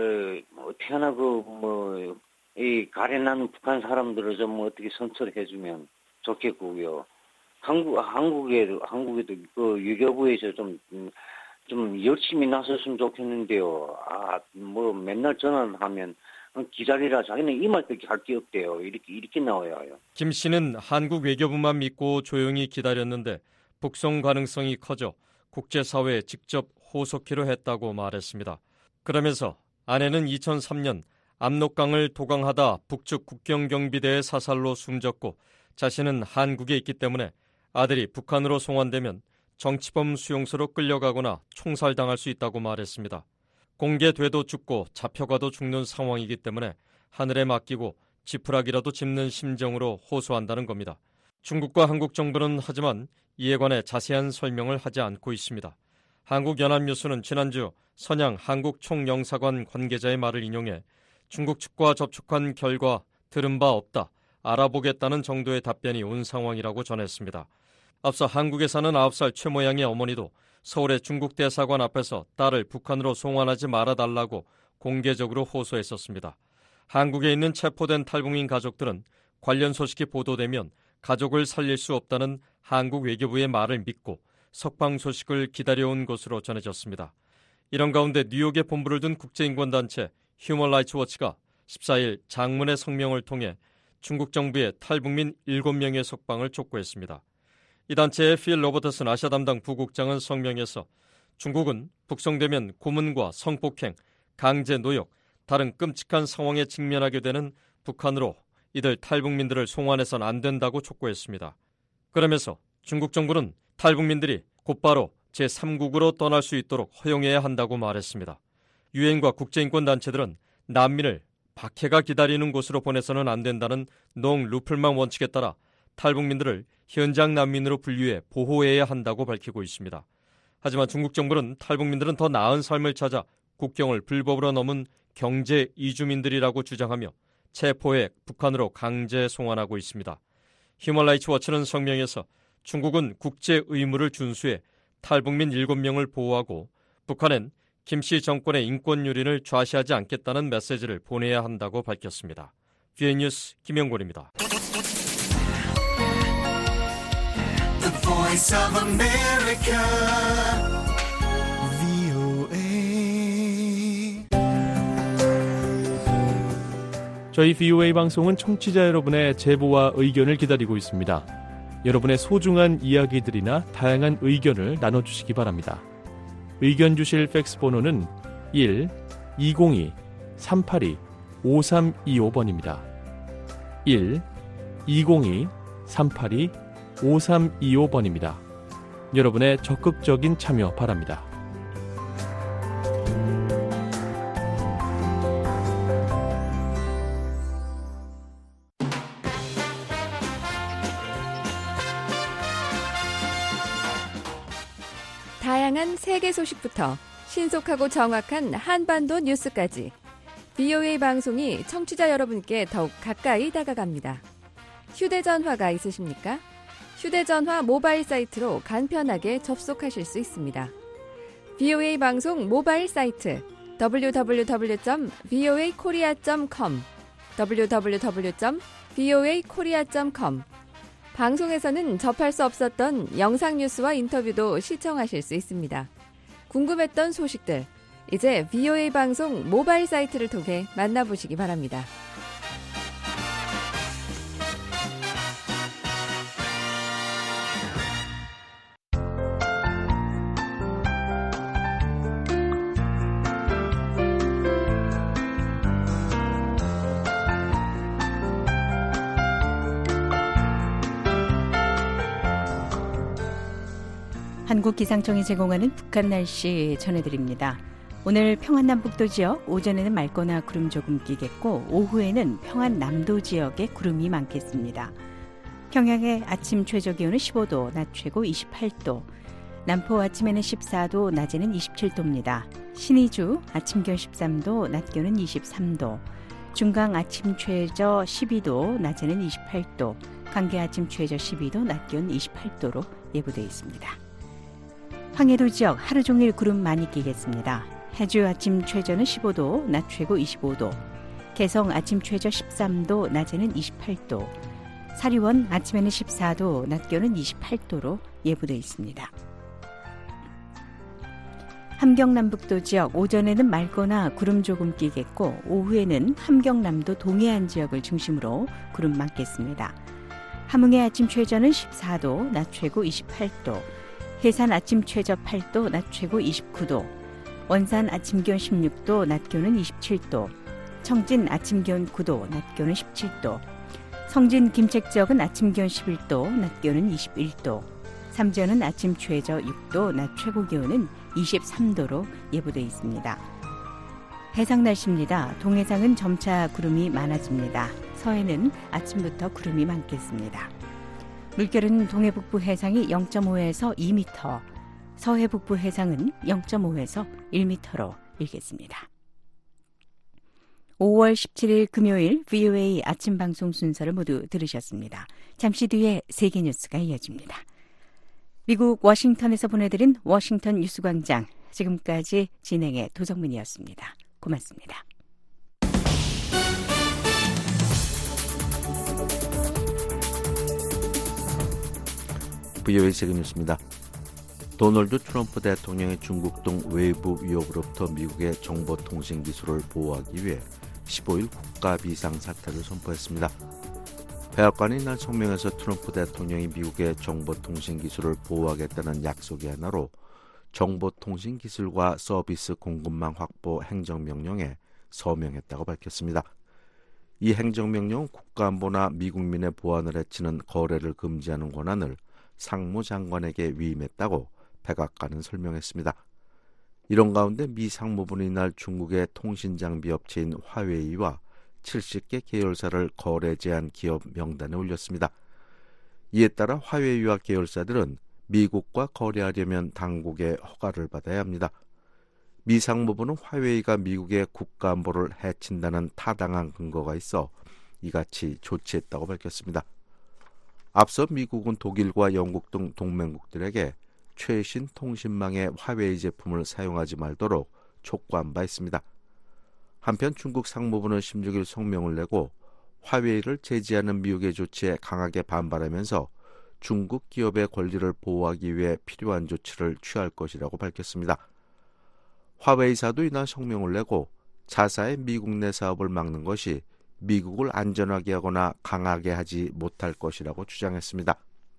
태어나고 이 가련한 북한 사람들을 좀 어떻게 선처해주면 좋겠고요. 한국에도 그 유교부에서 좀 열심히 나섰으면 좋겠는데요. 맨날 전화하면 기다리라 자기는 이 말밖에 할 게 없대요. 이렇게 나와요. 김 씨는 한국 외교부만 믿고 조용히 기다렸는데 북송 가능성이 커져 국제사회에 직접 호소키로 했다고 말했습니다. 그러면서 아내는 2003년 압록강을 도강하다 북측 국경경비대의 사살로 숨졌고 자신은 한국에 있기 때문에 아들이 북한으로 송환되면 정치범 수용소로 끌려가거나 총살당할 수 있다고 말했습니다. 공개돼도 죽고 잡혀가도 죽는 상황이기 때문에 하늘에 맡기고 지푸라기라도 짚는 심정으로 호소한다는 겁니다. 중국과 한국 정부는 하지만 이에 관해 자세한 설명을 하지 않고 있습니다. 한국연합뉴스는 지난주 선양 한국총영사관 관계자의 말을 인용해 중국 측과 접촉한 결과 들은 바 없다, 알아보겠다는 정도의 답변이 온 상황이라고 전했습니다. 앞서 한국에 사는 9살 최모양의 어머니도 서울의 중국 대사관 앞에서 딸을 북한으로 송환하지 말아달라고 공개적으로 호소했었습니다. 한국에 있는 체포된 탈북민 가족들은 관련 소식이 보도되면 가족을 살릴 수 없다는 한국 외교부의 말을 믿고 석방 소식을 기다려온 것으로 전해졌습니다. 이런 가운데 뉴욕에 본부를 둔 국제인권단체 휴먼 라이츠 워치가 14일 장문의 성명을 통해 중국 정부의 탈북민 7명의 석방을 촉구했습니다. 이 단체의 필 로버트슨 아시아 담당 부국장은 성명에서 중국은 북송되면 고문과 성폭행, 강제 노역, 다른 끔찍한 상황에 직면하게 되는 북한으로 이들 탈북민들을 송환해서는 안 된다고 촉구했습니다. 그러면서 중국 정부는 탈북민들이 곧바로 제3국으로 떠날 수 있도록 허용해야 한다고 말했습니다. 유엔과 국제인권단체들은 난민을 박해가 기다리는 곳으로 보내서는 안 된다는 농 루플만 원칙에 따라 탈북민들을 현장 난민으로 분류해 보호해야 한다고 밝히고 있습니다. 하지만 중국 정부는 탈북민들은 더 나은 삶을 찾아 국경을 불법으로 넘은 경제 이주민들이라고 주장하며 체포해 북한으로 강제 송환하고 있습니다. 휴먼 라이츠 워치는 성명에서 중국은 국제 의무를 준수해 탈북민 7명을 보호하고 북한엔 김씨 정권의 인권 유린을 좌시하지 않겠다는 메시지를 보내야 한다고 밝혔습니다. VOA 뉴스 김영곤입니다. The Voice of America, VOA. 저희 VOA 방송은 청취자 여러분의 제보와 의견을 기다리고 있습니다. 여러분의 소중한 이야기들이나 다양한 의견을 나눠주시기 바랍니다. 의견 주실 팩스 번호는 1-202-382-5325번입니다. 1-202-382-5325번입니다. 여러분의 적극적인 참여 바랍니다. 다양한 세계 소식부터 신속하고 정확한 한반도 뉴스까지 VOA 방송이 청취자 여러분께 더욱 가까이 다가갑니다. 휴대전화가 있으십니까? 휴대전화 모바일 사이트로 간편하게 접속하실 수 있습니다. VOA 방송 모바일 사이트 www.voakorea.com www.voakorea.com 방송에서는 접할 수 없었던 영상 뉴스와 인터뷰도 시청하실 수 있습니다. 궁금했던 소식들, 이제 VOA 방송 모바일 사이트를 통해 만나보시기 바랍니다. 한국기상청이 제공하는 북한 날씨 전해드립니다. 오늘 평안남북도 지역 오전에는 맑거나 구름 조금 끼겠고 오후에는 평안남도 지역에 구름이 많겠습니다. 평양의 아침 최저기온은 15도, 낮 최고 28도, 남포 아침에는 14도, 낮에는 27도입니다. 신의주 아침 기온 13도, 낮 기온은 23도, 중강 아침 최저 12도, 낮에는 28도, 강계 아침 최저 12도, 낮 기온 28도로 예보되어 있습니다. 황해도 지역 하루 종일 구름 많이 끼겠습니다. 해주 아침 최저는 15도, 낮 최고 25도, 개성 아침 최저 13도, 낮에는 28도, 사리원 아침에는 14도, 낮 기온은 28도로 예보되어 있습니다. 함경남북도 지역 오전에는 맑거나 구름 조금 끼겠고 오후에는 함경남도 동해안 지역을 중심으로 구름 많겠습니다. 함흥의 아침 최저는 14도, 낮 최고 28도, 해산 아침 최저 8도, 낮 최고 29도, 원산 아침 기온 16도, 낮 기온은 27도, 청진 아침 기온 9도, 낮 기온은 17도, 성진 김책 지역은 아침 기온 11도, 낮 기온은 21도, 삼전은 아침 최저 6도, 낮 최고 기온은 23도로 예보되어 있습니다. 해상 날씨입니다. 동해상은 점차 구름이 많아집니다. 서해는 아침부터 구름이 많겠습니다. 물결은 동해북부 해상이 0.5에서 2m, 서해 북부 해상은 0.5에서 1m로 일겠습니다. 5월 17일 금요일 VOA 아침 방송 순서를 모두 들으셨습니다. 잠시 뒤에 세계 뉴스가 이어집니다. 미국 워싱턴에서 보내드린 워싱턴 뉴스광장, 지금까지 진행의 도정민이었습니다. 고맙습니다. VOA 세계 뉴스입니다. 도널드 트럼프 대통령의 중국 등 외부 위협으로부터 미국의 정보통신 기술을 보호하기 위해 15일 국가 비상사태를 선포했습니다. 백악관이 이날 성명에서 트럼프 대통령이 미국의 정보통신 기술을 보호하겠다는 약속의 하나로 정보통신 기술과 서비스 공급망 확보 행정명령에 서명했다고 밝혔습니다. 이 행정명령은 국가안보나 미국민의 보안을 해치는 거래를 금지하는 권한을 상무장관에게 위임했다고 백악관은 설명했습니다. 이런 가운데 미 상무부는 이날 중국의 통신장비 업체인 화웨이와 70개 계열사를 거래 제한 기업 명단에 올렸습니다. 이에 따라 화웨이와 계열사들은 미국과 거래하려면 당국의 허가를 받아야 합니다. 미 상무부는 화웨이가 미국의 국가안보를 해친다는 타당한 근거가 있어 이같이 조치했다고 밝혔습니다. 앞서 미국은 독일과 영국 등 동맹국들에게 최신 통신망의 화웨이 제품을 사용하지 말도록 촉구한 바 있습니다. 한편 중국 상무부는 16일 성명을 내고 화웨이를 제지하는 미국의 조치에 강하게 반발하면서 중국 기업의 권리를 보호하기 위해 필요한 조치를 취할 것이라고 밝혔습니다. 화웨이사도 이날 성명을 내고 자사의 미국 내 사업을 막는 것이 미국을 안전하게 하거나 강하게 하지 못할 것이라고 주장했습니다.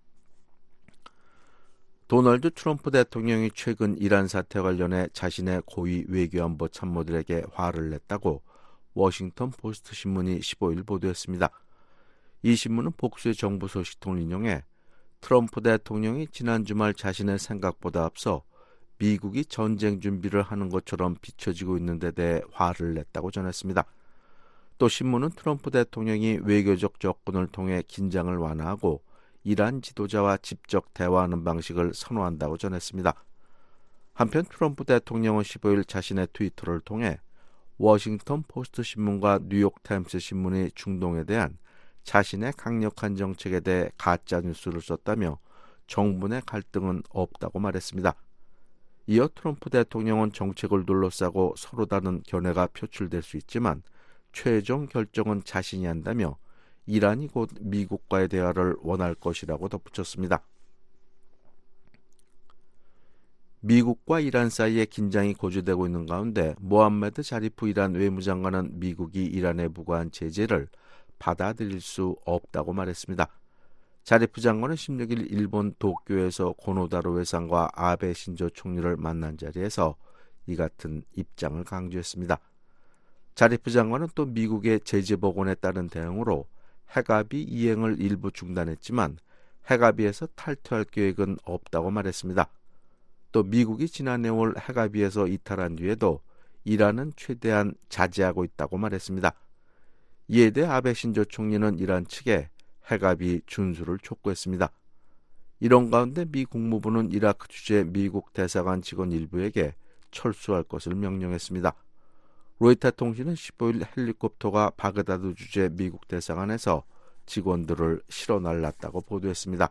도널드 트럼프 대통령이 최근 이란 사태 관련해 자신의 고위 외교안보 참모들에게 화를 냈다고 워싱턴 포스트 신문이 15일 보도했습니다. 이 신문은 복수의 정부 소식통을 인용해 트럼프 대통령이 지난 주말 자신의 생각보다 앞서 미국이 전쟁 준비를 하는 것처럼 비춰지고 있는 데 대해 화를 냈다고 전했습니다. 또 신문은 트럼프 대통령이 외교적 접근을 통해 긴장을 완화하고 이란 지도자와 직접 대화하는 방식을 선호한다고 전했습니다. 한편 트럼프 대통령은 15일 자신의 트위터를 통해 워싱턴 포스트 신문과 뉴욕 타임스 신문이 중동에 대한 자신의 강력한 정책에 대해 가짜 뉴스를 썼다며 정부 내 갈등은 없다고 말했습니다. 이어 트럼프 대통령은 정책을 둘러싸고 서로 다른 견해가 표출될 수 있지만 최종 결정은 자신이 한다며 이란이 곧 미국과의 대화를 원할 것이라고 덧붙였습니다. 미국과 이란 사이에 긴장이 고조되고 있는 가운데 모함메드 자리프 이란 외무장관은 미국이 이란에 부과한 제재를 받아들일 수 없다고 말했습니다. 자리프 장관은 16일 일본 도쿄에서 고노다로 외상과 아베 신조 총리를 만난 자리에서 이 같은 입장을 강조했습니다. 자리프 장관은 또 미국의 제재 복원에 따른 대응으로 핵합의 이행을 일부 중단했지만 핵합의에서 탈퇴할 계획은 없다고 말했습니다. 또 미국이 지난해 올 핵합의에서 이탈한 뒤에도 이란은 최대한 자제하고 있다고 말했습니다. 이에 대해 아베 신조 총리는 이란 측에 핵합의 준수를 촉구했습니다. 이런 가운데 미 국무부는 이라크 주재 미국 대사관 직원 일부에게 철수할 것을 명령했습니다. 로이터 통신은 15일 헬리콥터가 바그다드 주재 미국 대사관에서 직원들을 실어 날랐다고 보도했습니다.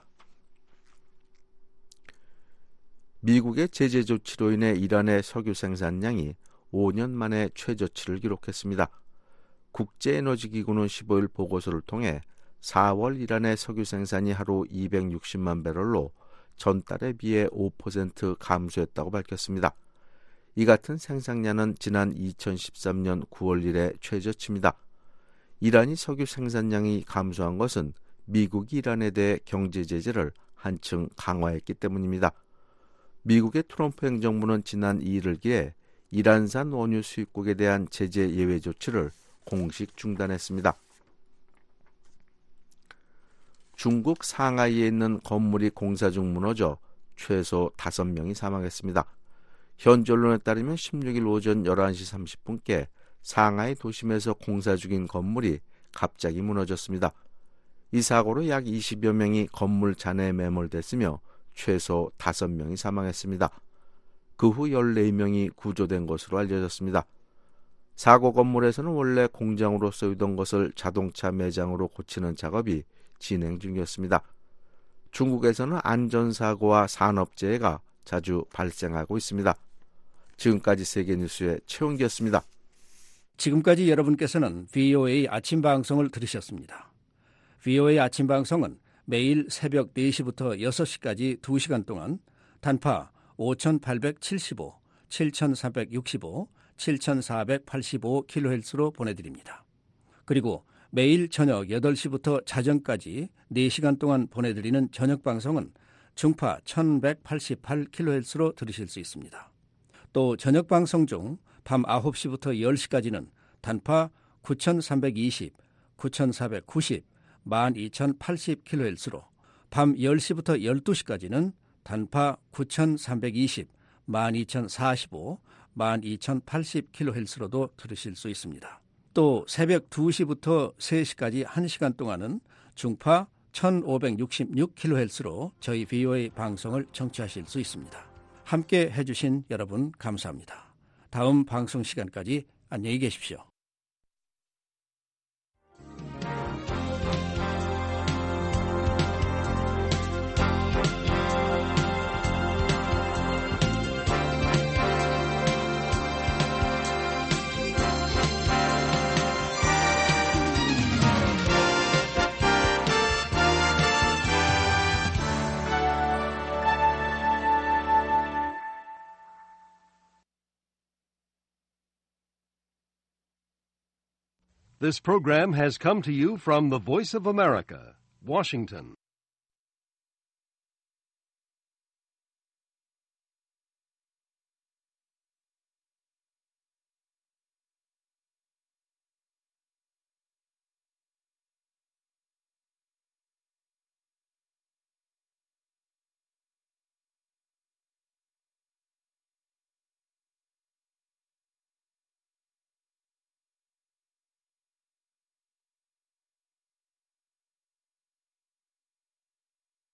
미국의 제재 조치로 인해 이란의 석유 생산량이 5년 만에 최저치를 기록했습니다. 국제에너지기구는 15일 보고서를 통해 4월 이란의 석유 생산이 하루 260만 배럴로 전달에 비해 5% 감소했다고 밝혔습니다. 이 같은 생산량은 지난 2013년 9월 이래 최저치입니다. 이란이 석유 생산량이 감소한 것은 미국이 이란에 대해 경제 제재를 한층 강화했기 때문입니다. 미국의 트럼프 행정부는 지난 2일을 기해 이란산 원유 수입국에 대한 제재 예외 조치를 공식 중단했습니다. 중국 상하이에 있는 건물이 공사 중 무너져 최소 5명이 사망했습니다. 현지 언론에 따르면 16일 오전 11시 30분께 상하이 도심에서 공사 중인 건물이 갑자기 무너졌습니다. 이 사고로 약 20여 명이 건물 잔해에 매몰됐으며 최소 5명이 사망했습니다. 그 후 14명이 구조된 것으로 알려졌습니다. 사고 건물에서는 원래 공장으로 쓰이던 것을 자동차 매장으로 고치는 작업이 진행 중이었습니다. 중국에서는 안전사고와 산업재해가 자주 발생하고 있습니다. 지금까지 세계뉴스의 최원기였습니다. 지금까지 여러분께서는 VOA 아침 방송을 들으셨습니다. VOA 아침 방송은 매일 새벽 4시부터 6시까지 2시간 동안 단파 5875, 7365, 7485kHz로 보내드립니다. 그리고 매일 저녁 8시부터 자정까지 4시간 동안 보내드리는 저녁 방송은 중파 1188kHz로 들으실 수 있습니다. 또 저녁 방송 중 밤 9시부터 10시까지는 단파 9320, 9490, 12080kHz로 밤 10시부터 12시까지는 단파 9320, 12045, 12080kHz로도 들으실 수 있습니다. 또 새벽 2시부터 3시까지 1시간 동안은 중파 1566kHz로 저희 VOA 방송을 청취하실 수 있습니다. 함께 해주신 여러분 감사합니다. 다음 방송 시간까지 안녕히 계십시오. This program has come to you from the Voice of America, Washington.